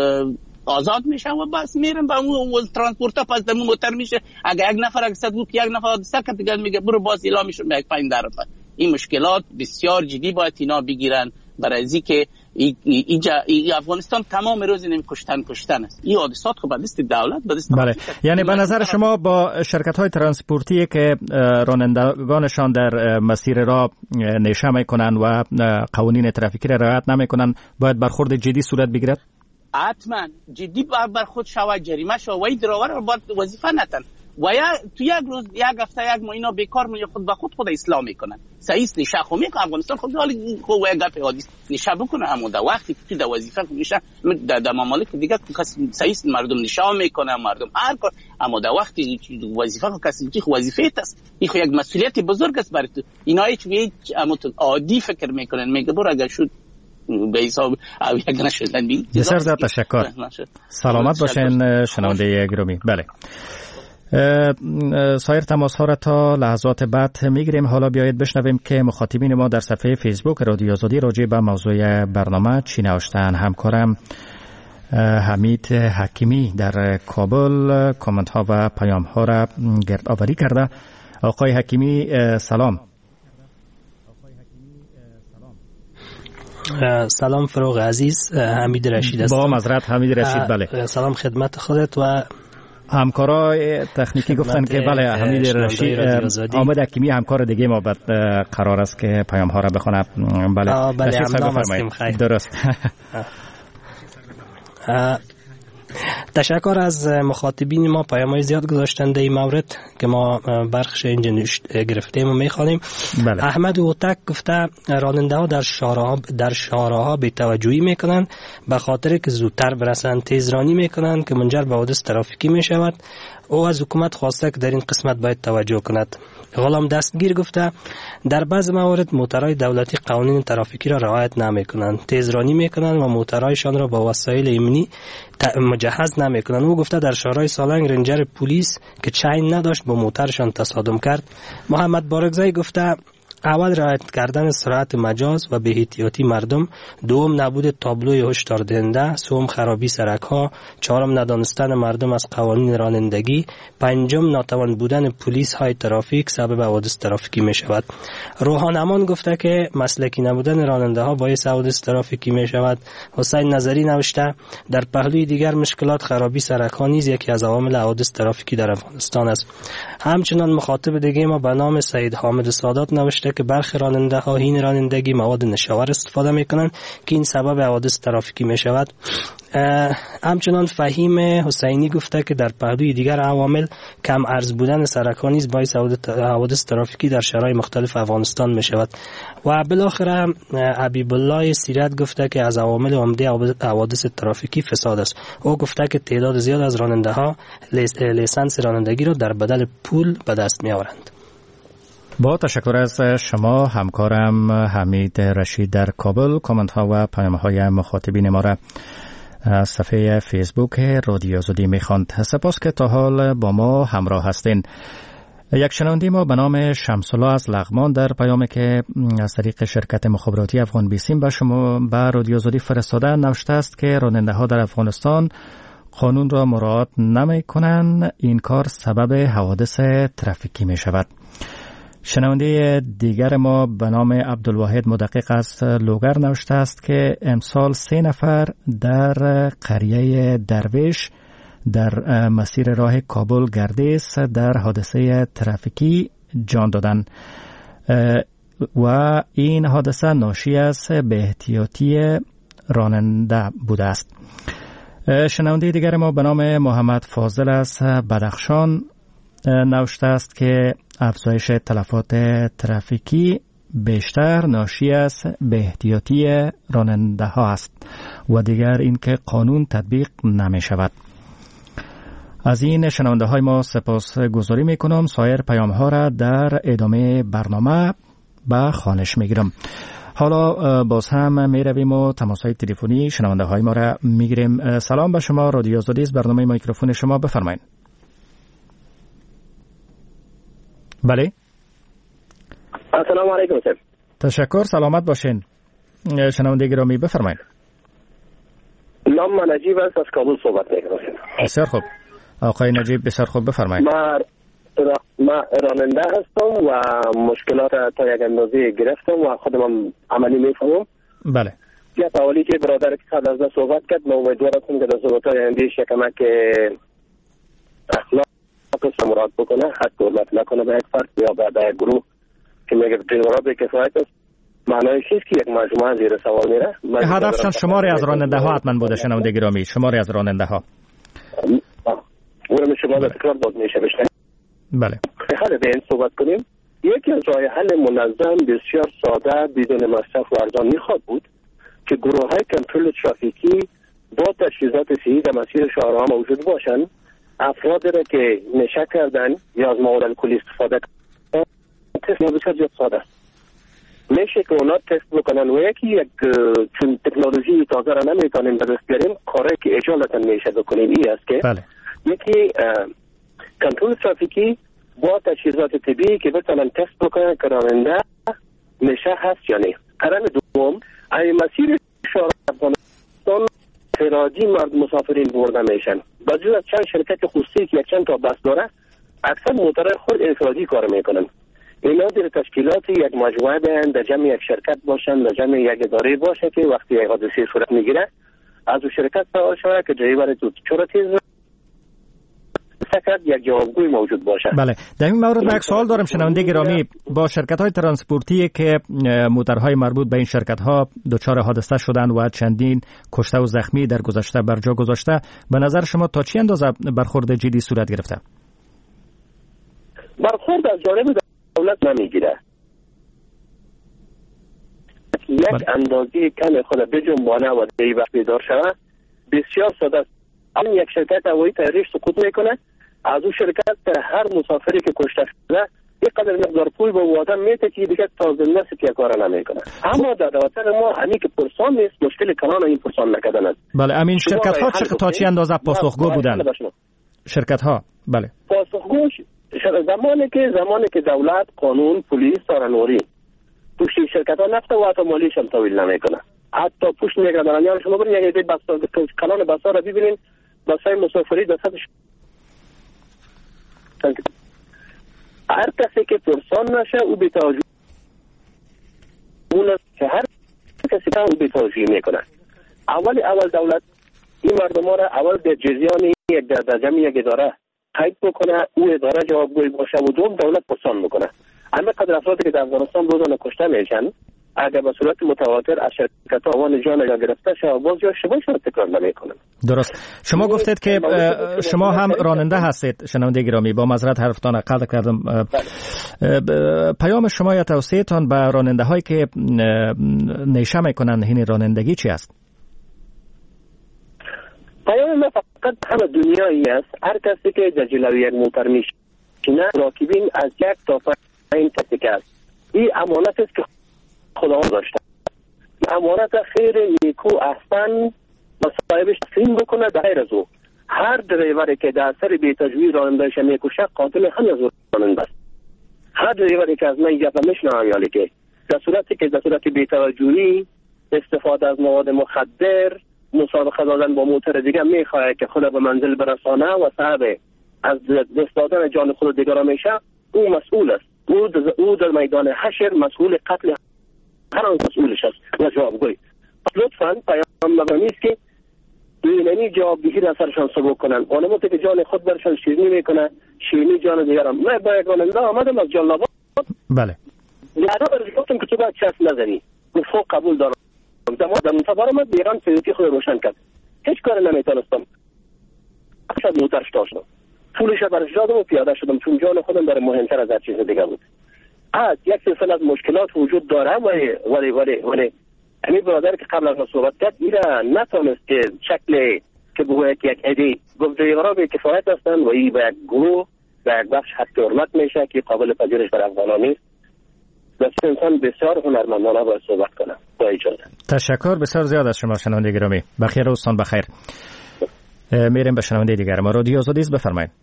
آزاد میشن و بس میرن با اون ترانسپورت ها پس دمون موتر میشه. اگه یک نفر اگه صد بود که یک نفر حادثه کرد دیگه میگه برو باز اعلام میشه به یک پنج درفت. این مشکلات بسیار جدی باید اینا بگیرن برای ازی که ای ای ای افغانستان تمام روز این کشتن کشتن است. این حادثات خب به دست دولت به دست بله. یعنی به نظر شما با شرکت های ترانسپورتی که رانندگانشان در مسیر راه نشه میکنن و قوانین ترافیکی را رعایت نمیکنن باید برخورد جدی صورت بگیرد؟ حتما جدی برخورد شود، جریمه شود و این دراور را باید وظیفه نتن و یا تو یک روز یک هفته یک ماه اینا بیکار می خود به خود خود اصلاح میکنن. صحیح است نشه خو میکنه افغانستان خود حالی خو یک گپ حادث نشه بکنه، اما در وقتی که در وظیفه میشه در ممالک دیگه کسی صحیح است مردم نشه میکنه مردم هر کار، اما در وقتی وظیفه خو کسی که وظیفه است این خو یک مسئولیت بزرگ است برای تو. اینا هیچ هیچ عادی فکر میکنن میگه برو اگر شد به حساب او یک نشدن بی. بسیار زیاد تشکر. سلامت باشین شنونده گرامی. بله. سایر تماس ها را تا لحظات بعد میگیریم. حالا بیایید بشنویم که مخاطبین ما در صفحه فیسبوک رادیو آزادی راجع به موضوع برنامه چی نوشتن. همکارم حمید حکیمی در کابل کامنت ها و پیام ها را گرد آوری کرده. آقای حکیمی سلام. سلام فروغ عزیز، حمید رشید هستم. با معذرت حمید رشید. بله سلام خدمت خودت و همکارای تکنیکی گفتن که بله حمید رشید آمد حکیمی همکار دیگه ما بعد قرار است که پیام ها را بخونه. بله بله بفرمایید. درست. تشکر از مخاطبین ما، پیام‌های زیاد گذاشتن در این مورد که ما برخش اینجا گرفتیم و میخوانیم. بله. احمد اوتک گفته راننده ها در شارع‌ها در شارع‌ها بی‌توجهی میکنن به خاطر که زودتر برسن، تیزرانی میکنن که منجر به حادث ترافیکی میشود. او از حکومت خواسته که در این قسمت باید توجه کند. غلام دستگیر گفته در بعض موارد موترهای دولتی قوانین ترافیکی را رعایت نمیکنند، تیزرانی میکنند و موترهایشان را با وسایل ایمنی مجهز نمیکنند. او گفته در شارع سالنگ رنجر پلیس که چین نداشت با موترشان تصادم کرد. محمد بارگزایی گفته اول رعایت کردن سرعت مجاز و به احتیاطی مردم، دوم نبود تابلوی هشدار دهنده، سوم خرابی سرک ها، چهارم ندانستن مردم از قوانین رانندگی، پنجم ناتوان بودن پلیس های ترافیک سبب حوادث ترافیکی می شود. روحان امان گفته که مسلکی نبودن راننده ها باعث حوادث ترافیکی می شود. حسین نظری نوشته در پهلوی دیگر مشکلات خرابی سرک ها نیز یکی از عوامل حوادث ترافیکی در افغانستان است. همچنان مخاطب دیگه ما به نام سید حامد سادات نوشته که برخی راننده ها هین رانندگی مواد نشاور استفاده میکنند که این سبب حوادث ترافیکی می شود. همچنان فهیم حسینی گفته که در پهلوی دیگر عوامل کم عرض بودن سرک ها نیز باعث حوادث ترافیکی در شهرهای مختلف افغانستان می شود. و بالاخره حبیب الله سیرت گفته که از عوامل عمده حوادث ترافیکی فساد است. او گفته که تعداد زیاد از راننده ها لیسانس رانندگی را در بدل پول به دست می آورند. با تشکر از شما همکارم حمید رشید در کابل. کامنت ها و پیام های مخاطبین ما را از صفحه فیسبوک رادیو آزادی میخواند. سپاس که تا حال با ما همراه هستین. یک شنونده ما به نام شمس الله از لغمان در پیامی که از طریق شرکت مخابراتی افغان بیسیم به شما به رادیو آزادی فرستاده نوشته است که راننده ها در افغانستان قانون را مراعات نمی کنند، این کار سبب حوادث ترافیکی می شود. شنونده دیگر ما به نام عبدالواحد مدقق از لوگر نوشته است که امسال سه نفر در قریه درویش در مسیر راه کابل گردیس در حادثه ترافیکی جان دادند و این حادثه ناشی از بی احتیاطی راننده بوده است. شنونده دیگر ما به نام محمد فاضل از بدخشان نوشته است که افزایش تلفات ترافیکی بیشتر ناشی از بی احتیاطی راننده ها است و دیگر اینکه قانون تطبیق نمی شود. از این شنونده های ما سپاس گذاری می کنم. سایر پیام ها را در ادامه برنامه به خوانش می گیرم. حالا باز هم می رویم و تماس های تلفنی شنونده های ما را می گیریم. سلام به شما، رادیو آزادی است، برنامه میکروفون شما، بفرمایید. بله. السلام علیکم سر. تشکر، سلامت باشین. شنونده گرامی بفرمایید. نام من نجیب است، از کابل صحبت میکنم. بسیار خوب آقای نجیب، بسیار خوب بفرمایید. ما ما راننده هستم و مشکلات تا یک اندازه گرفتم و خودم هم عملی میفهمم. بله. نصیحت اولی که برادر که قبل از صحبت کرد، من امیدوارم که در صحبت‌های اندیش کمک اخلاق رو مراد بکنه، حد حرمت نکنه به یک فرد یا به یک گروه که میگه دیوارا به کفایت است. معنای چیست که یک مجموعه زیر سوال میره. هدفشان شماری از راننده ها حتما بوده شنونده گرامی، شماری از راننده ها. اونم شما به تکرار باز میشه بشنید. بله. حالا به این صحبت کنیم. یکی از راه حل منظم بسیار ساده بدون مصرف و ارزان میخواد بود که گروه های کنترل ترافیکی با تجهیزات صحیح در مسیر شهرها موجود باشند. افرادی را که نشه کردن یا از مواد الکلی استفاده کردن تست بسیار زیاد ساده است. میشه که اونا تست بکنن و یکی یک چون تکنولوژی تازه را نمیتونیم به دست بیاریم، کاری که اجالتا میشه بکنیم این است که بله. یکی کنترل ترافیکی با تجهیزات طبی که بتونن تست بکنن که راننده نشه هست یا نه. قرن دوم این مسیر شهر افغانستان فرادی مرد مسافرین برده میشن. بجز از چند شرکت خصوصی که یک چند تا بس داره، اکثر موتورهای خود انفرادی کار میکنن. اینا در تشکیلات یک مجموعه بیان، در جمع یک شرکت باشن، در جمع یک اداره باشه که وقتی یک حادثه صورت میگیره از اون شرکت سوال شده که دریور تو چرا تیز فقط یک جوابگوی موجود باشه. بله، در این مورد من یک سوال دارم شنونده گرامی. با شرکت های ترانسپورتی که موتورهای مربوط به این شرکت ها دچار حادثه شدن و چندین کشته و زخمی در گذشته بر جا گذاشته، به نظر شما تا چی اندازه برخورد جدی صورت گرفته؟ برخورد از جانب دولت نمیگیره. یک اندازه کم خود بجنبانه و دی وقت بیدار شود بسیار ساده است. اون یک شرکت هوایی تحریش سقوط میکنه، از اون شرکت هر مسافری که کشته شده یک قدر مقدار پول به آدم میده که دیگه تا زنده سی کار نمیکنه. اما در دفتر ما همین که پرسان نیست، مشکل کلان این پرسان نکردن است. بله، امین شرکت ها چه تا چی اندازه پاسخگو بودن؟ شرکت ها بله پاسخگو زمانی که زمانی که دولت، قانون، پلیس، سارنوری پشت شرکت ها نفت و اتومالیش هم تحویل نمیکنه. حتی پشت میگردن. یعنی شما برین یک ایده بسا کلان بسا را ببینین، بسای مسافری در سطح هر کسی که پرسان نشه او بی‌توجهی اون که هر کسی که او بی‌توجهی میکنه. اول اول دولت این مردم را اول به جریان یک در جمع یک اداره قید بکنه، او اداره جوابگوی باشه و دوم دولت پرسان بکنه. اما قدر افرادی که در افغانستان روزانه کشته میشن اگر به صورت متواتر از شرکت آوان جان یا گرفته شد باز یا اشتباهی شد تکرار نمیکنن. درست. شما گفتید که شما هم راننده هستید شنونده گرامی، با معذرت حرفتان قطع کردم. پیام شما یا توصیه‌تان به راننده هایی که نیشه میکنن این رانندگی چی است؟ پیام ما فقط همه دنیایی است. هر کسی که در جلوی یک موتر میشینه راکبین از یک تا پنج تک است. این امانت است که خدا داشته. امانت خیر نیکو احسن و صاحبش تسلیم بکنه در غیر از او. هر دریوری که در اثر بی‌تجویزی راننده‌اش میکشه قاتل همین از راننده است. هر دریوری که از من گپ میشنوه یالی که در صورتی که در صورت بی‌توجهی استفاده از مواد مخدر مسابقه دادن با موتور دیگه میخواه که خود به منزل برسانه و صاحب از دست دادن جان خود دیگران میشه، او مسئول است. او در, او در میدان حشر مسئول قتل هر آن مسئولش است و جوابگوی. لطفاً پیام مبنی است که اینمی جوابدهی را سرشان سبک کنن. آنموتی که جان خود برشان شیرینی میکنه شیرینی جان دیگران. من با یک راننده آمدم از جان لاباد. بله. یادم برش گفتم که تو باید چسب نزنی. گفت قبول دارم. زمان در منتظر آمد بیران سیوتی خود روشن کرد. هیچ کار نمیتونستم. شاید موترش داشتم. پولش برش دادم و پیاده شدم چون جان خودم برای مهمتر از هر چیز دیگه بود. از یک سلسله از مشکلات وجود داره ولی ولی ولی ولی همین برادر که قبل از ما صحبت کرد ایرا نتونست که شکل که بگوید که یک ایده گفت دیگران به کفایت هستن و این به یک گروه به یک بخش حد حرمت میشه که قابل پذیرش بر افغانان نیست. بس انسان بسیار هنرمندانه باید صحبت کنه. با اجازه. تشکر بسیار زیاد از شما شنونده گرامی. بخیر روزتان بخیر. میریم به شنونده دیگر. ما رادیو آزادی است، بفرمایید.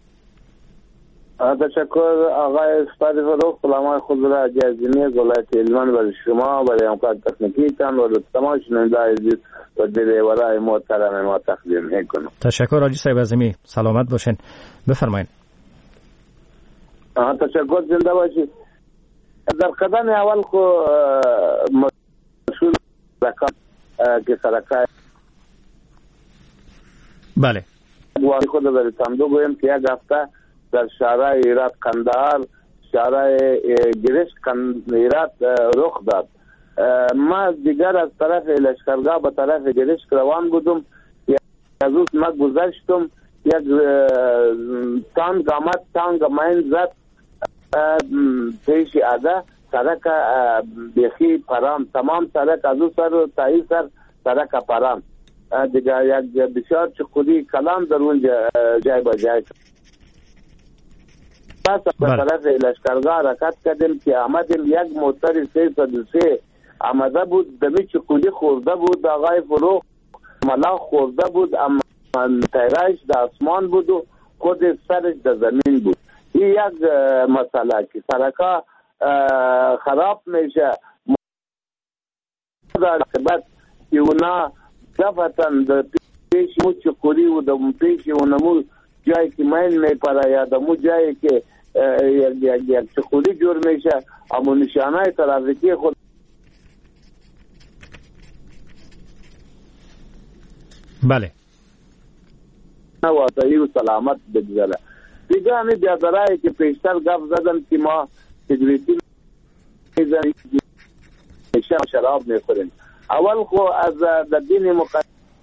تشکر آقای استاد فروخ، سلام خود را جزیمی از ولایت هلمند برای شما و برای همکار تکنیکی تان و تمام شنونده عزیز و دلیورای محترم ما تقدیم میکنم. تشکر آقای صاحب عظیمی، سلامت باشین. بفرمایید. تشکر، زنده باشید. در قدم اول خو مسئول زکات که سرکای بله واری خود در تمدو گویم که یک هفته در شهرهای ایرات قندهار شهرهای گرشت ایرات رخ داد. ما دیگر از طرف لشکرگاه به طرف گرشت روان بودم. از اوست ما گذشتم یک تانگ آمد، تانگ من زد پیش اده سرک بیخی پرام، تمام سرک از او سر و تایی سر سرک پرام دیگه. یک بسیار چکوری کلام در اونجا جای با جای پس به طرف لشکرگاه حرکت کردیم که آمدیم. یک موتر سه صد و سه آمده بود، دمی چکوری خورده بود، آقای فروغ ملاخ خورده بود، اما تیرش در آسمان بود و خود سرش در زمین بود. این یک مسئله که سرکا خراب میشه در بعد که اونا دفتن در پیش مو چکوری و در پیش اونمو جایی که مین میپره یا در مو جایی که یک چکوری جور میشه اما نشانه ترافیکی خود بله واسه و سلامت بگذره. دیگه همی بیادرهایی که پیشتر گفت زدن که ما سیگریتی میزنیم شراب میخوریم. اول خو از در دین مقدم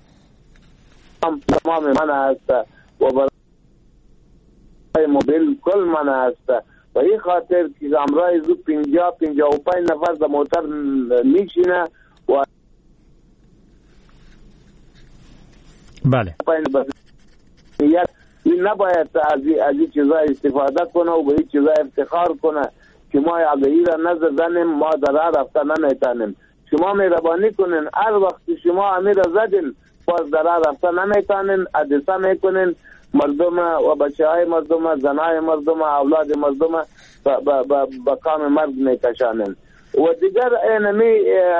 تمام من هست و برای موبیل کل من هست و این خاطر که امرای زو پینجا پینجا و پای نفر در موتر میشینه و بله این نباید از این چیزا استفاده کنه و به این چیزا افتخار کنه که ما اگه را نزدنیم ما در هر رفته نمیتانیم. شما مهربانی کنین هر وقت شما امیر زدین باز در هر رفته نمیتانین، حادثه میکنین، مردم و بچه های مردم، زنای مردم، اولاد مردم به کام مرگ میکشانین. و دیگر اینمی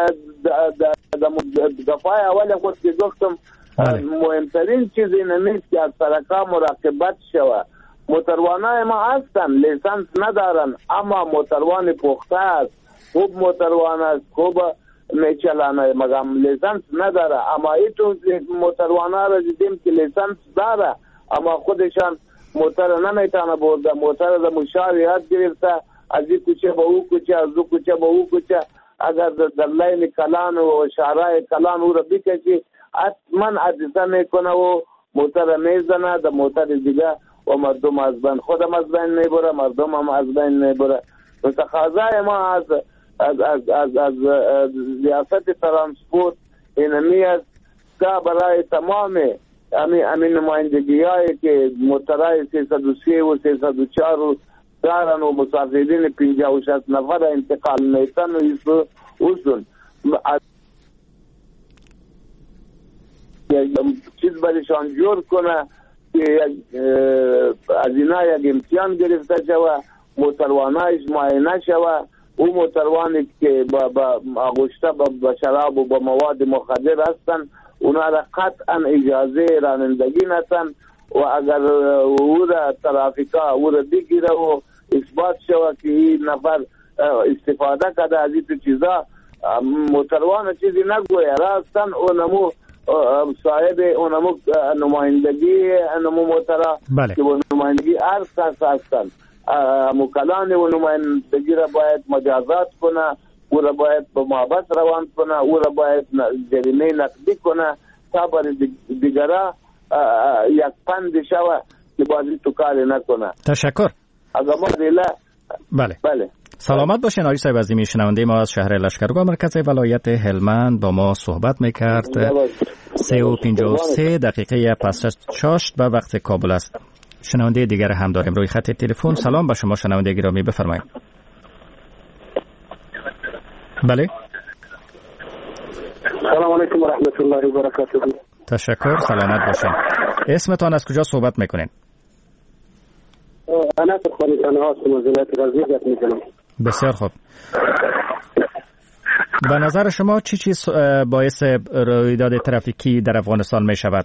دفعه اول خود که گفتم مهمترین چیز این نیست که از سرکا مراقبت شود. موتروانای ما هستن لیسانس ندارن اما موتروان پخته است، خوب موتروان است، خوب میچلانه مگم لیسانس نداره. اما ای تو موتروانای را دیدیم که لیسانس داره اما خودشان موتر نمیتونه برده، موتر را مشار یاد گرفته از این کوچه به او کوچه، از او کوچه به او کوچه. اگر در لین کلان و شهرهای کلان او را بکشی حتما حادثه میکنه و موتر میزنه در موتر دیگه و مردم از بین، خودم از بین میبره، مردم هم از بین میبره. و تقاضای ما از از از از, از ریاست ترانسپورت اینمی است که برای تمام همین همین نمایندگی هایی که موترهای سیصد و سه و سیصد و چهار رو دارن و مسافرین پنجاه و شصت نفر انتقال میتن و ایسو اوسون چیز برشان جور کنه که از اینا یک امتحان گرفته شوه، موتروانایش معاینه شوه. او موتروانی که با آغشته با شراب و با مواد مخدر هستن اونا را قطعا اجازه رانندگی نتن و اگر او را ترافیکا او را بگیره و اثبات شوه که این نفر استفاده کرده از این چیزا، موتروان چیزی نگویه راستن و نمو صاحب اونمو نمایندگی نمو موترا بله. که نمایندگی هر کس هستن مکلان و نمایندگی را باید مجازات کنه، او را باید به محبت روان کنه، او را باید جریمه نقدی کنه تا برای دیگره یک پند شوه که بازی تو کاری نکنه. تشکر. اگر ما دیله بله بله سلامت باشین آقای صاحب عزیمی. شنونده ما از شهر لشکرگاه مرکز ولایت هلمند با ما صحبت میکرد. سه و پنجاه و سه دقیقه پس از چاشت به وقت کابل است. شنونده دیگر هم داریم روی خط تلفن. سلام به شما شنونده گرامی، بفرمایید. بله سلام علیکم و رحمت الله و برکاته. تشکر، سلامت باشین. اسمتان از کجا صحبت میکنین؟ انا خانه هاستم از ولایت غزنی زد میکنم. بسیار خوب. به نظر شما چی چیز باعث رویداد ترافیکی در افغانستان می شود؟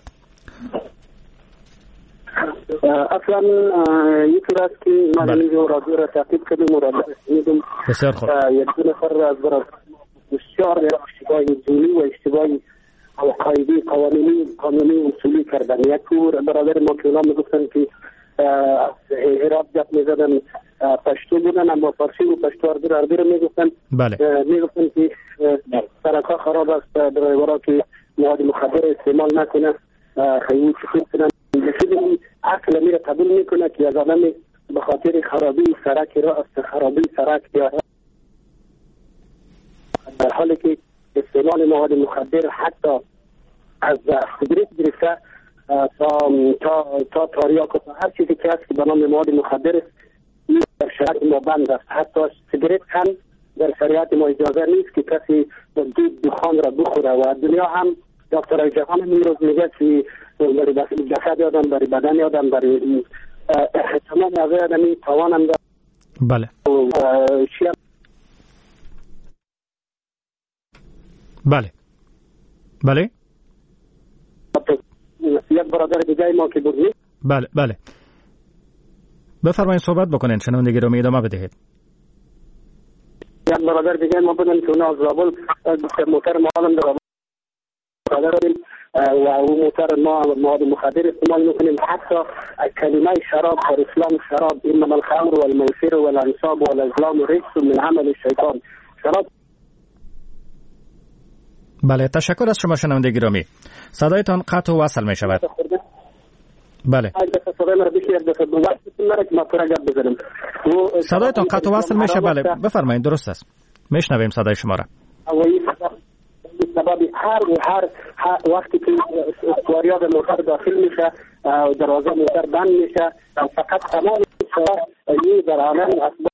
اصلا یک طور است که من این رادیو را تعقیب کردیم و رادیو شنیدم. بسیار خوب. یک دو نفر از برای بسیار اشتباه جولی و اشتباه قاعده قوانینی قانونی اصولی کردن. یک برادر ما که اونا میگفتن که هرات گپ میزدن پشتو بودن، اما فارسی و پشتو اردو اردو میگفتن. بله. میگفتن که سرکا خراب است، درایورا که مواد مخدر استعمال نکنه، خیلی چیز کنن. این عقل میره قبول میکنه که از آدم به خاطر خرابی سرک را است، خرابی سرک یا در حالی که استعمال مواد مخدر حتی از سیگریت گرفته تا تا تا تاریاک و تا هر چیزی که هست که به نام مواد مخدر است در شریعت ما بند است. حتی سیگریت هم در شریعت ما اجازه نیست که کسی دود دخان را بخوره و دنیا هم دکتر جهان امروز میگه که برای جسد آدم، برای بدن آدم، برای تمام اعضای آدمی توان هم داره. بله. بله. بله. یک برادر دیگه ما که بود. بله بله. بفرمایید صحبت بکنین، شنوندگی رو ادامه بدهید. یک برادر دیگه ما بودن که اونا از زابل موتر ما هم در برادر و اون موتر ما مواد مخدر استعمال میکنیم. حتی کلمه شراب در اسلام شراب انما الخمر والمیسر والانصاب والازلام رجس من عمل الشیطان. شراب. بله، تشکر از شما شنونده گرامی. صدایتان قطع و وصل می شود. بله. صدایتان قطع و وصل میشه. بله بفرمایید، درست است، میشنویم صدای شما را. سبب هر هر وقتی که سواریا به موتر داخل میشه، دروازه موتر بند میشه، فقط تمام این در عالم اسباب.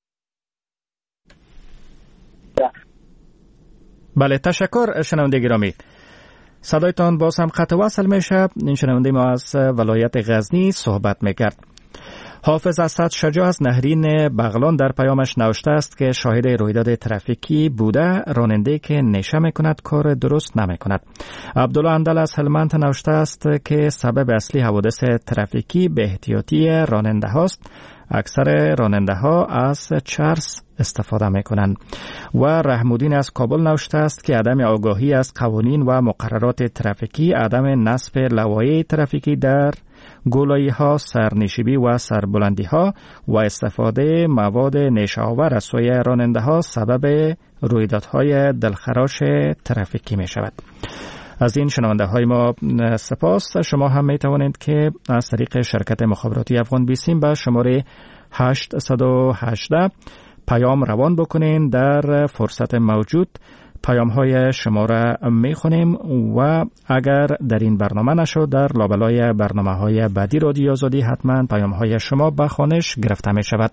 بله تشکر شنونده گرامی. صدایتان باز هم قطع وصل میشه. این شنونده ما از ولایت غزنی صحبت میکرد. حافظ اسد شجاع از نهرین بغلان در پیامش نوشته است که شاهد رویداد ترافیکی بوده، راننده که نشه میکند کار درست نمیکند. عبدالله اندل از هلمند نوشته است که سبب اصلی حوادث ترافیکی به احتیاطی راننده هاست. اکثر راننده ها از چرس استفاده میکنند. و رحمودین از کابل نوشته است که عدم آگاهی از قوانین و مقررات ترافیکی، عدم نصب لوایح ترافیکی در گولایی ها، سرنشیبی و سربلندی ها و استفاده مواد نشه آور از سوی راننده ها سبب رویدادهای دلخراش ترافیکی می شود. از این شنونده های ما سپاس. شما هم می توانید که از طریق شرکت مخابراتی افغان بیسیم به شماره هشت یک هشت پیام روان بکنین. در فرصت موجود پیام های شما را می خونیم و اگر در این برنامه نشد در لابلای برنامه های بعدی رادیو آزادی حتما پیام های شما به خوانش گرفته می شود.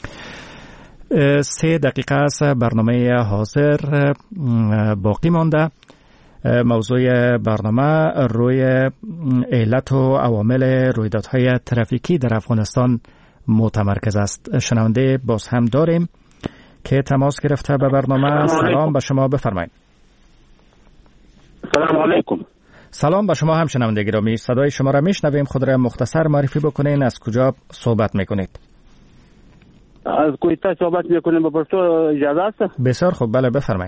سه دقیقه از برنامه حاضر باقی مانده. موضوع برنامه روی علت و عوامل رویدادهای ترافیکی در افغانستان متمرکز است. شنونده باز هم داریم که تماس گرفته به برنامه. سلام به شما، بفرمایید. سلام علیکم. سلام به شما هم شنونده گرامی. صدای شما را میشنویم. خود را مختصر معرفی بکنین. از کجا صحبت میکنید؟ از کویتا صحبت میکنیم. به پرتو اجازه است؟ بسیار خوب، بله بفرمایید.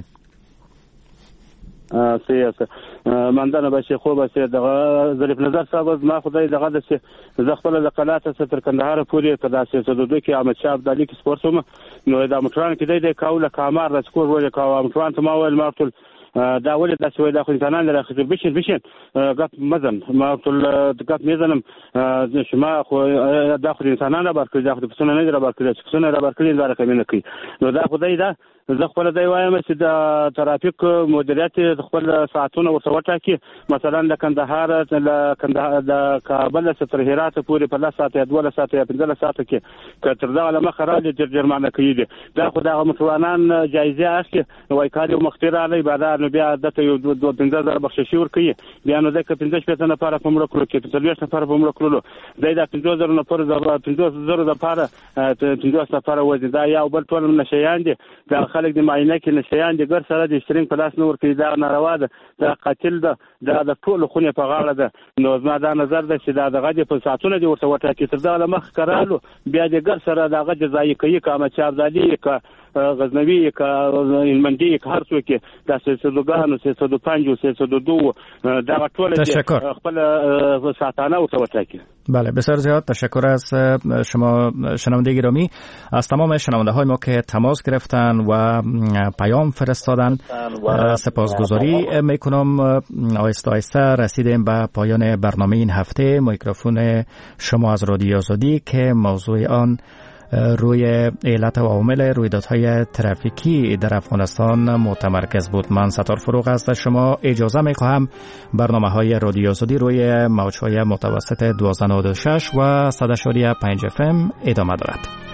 سیاسه مندانه باشه خوب باشه. دغه ظریف نظر صاحب از ما خدای دغه د ز خپل د قلات ستر کندهار پورې په داسې سدودو کې احمد شاه ابدالي کې سپورتوم نو د موټران کې د کاوله کامار د سکور ولې کاوه موټران ته ما ویل ما ټول دا ولې داسې وای د خو انسانان راخته بشین بشین غپ مزن ما ټول د غپ مزنم شما خو د خو انسانان را برکړي د خو پسونه نه را برکړي پسونه را برکړي دا رقم نه کوي نو دا خدای دا زه خپل دی وایم چې د ترافیک مدیریت خپل ساعتونه ورته وټاکي. مثلا د کندهار د کندهار د کابل ستر هرات پورې په لاس ساعت دوه ساعت یا پنځه ساعت کې کتر دا له مخه را د جرمانه کوي. دا خو د متوانان جایزه اخلي وای کاري مختار علی بعد نو بیا د یو دوه پنځه زره بخښشي ور کوي. بیا نو د پنځه شپږ نه لپاره په مړه کړو کې څلور لپاره په مړه کړو دا د پنځه زره نه پر د پنځه زره لپاره پنځه لپاره وځي. دا یو بل ټول نشيان دي. دا خلک د معاینه کې نشيان دي ګر سره د شرینګ په لاس نور کې دا ناروا ده. دا قاتل ده. دا د ټول خونه په غاړه ده. نو زما دا نظر ده چې دا دغه په ساعتونه دي ورته وټاکي تر دا لمخ کرالو بیا د ګر سره دغه جزایي کوي کامه چا ابدالي ک غزنوي که هلمندي که هر څوک د سیاستګانو سیاست و پنج و سیاست و دو دا ټول خپل ساتانه او توټاکی. بله بسیار زیاد تشکر از شما شنونده گرامی، از تمام شنونده های ما که تماس گرفتن و پیام فرستادن سپاسگزاری میکنم. آهسته آهسته رسیدیم به پایان برنامه این هفته. میکروفون شما از رادیو آزادی که موضوع آن روی علت و عوامل رویدادهای ترافیکی در افغانستان متمرکز بود. من ستار فروغ از شما اجازه می خواهم. برنامه های رادیو آزادی روی موج‌های متوسط دوازده نود و شش و صد و پنج اف ام ادامه دارد.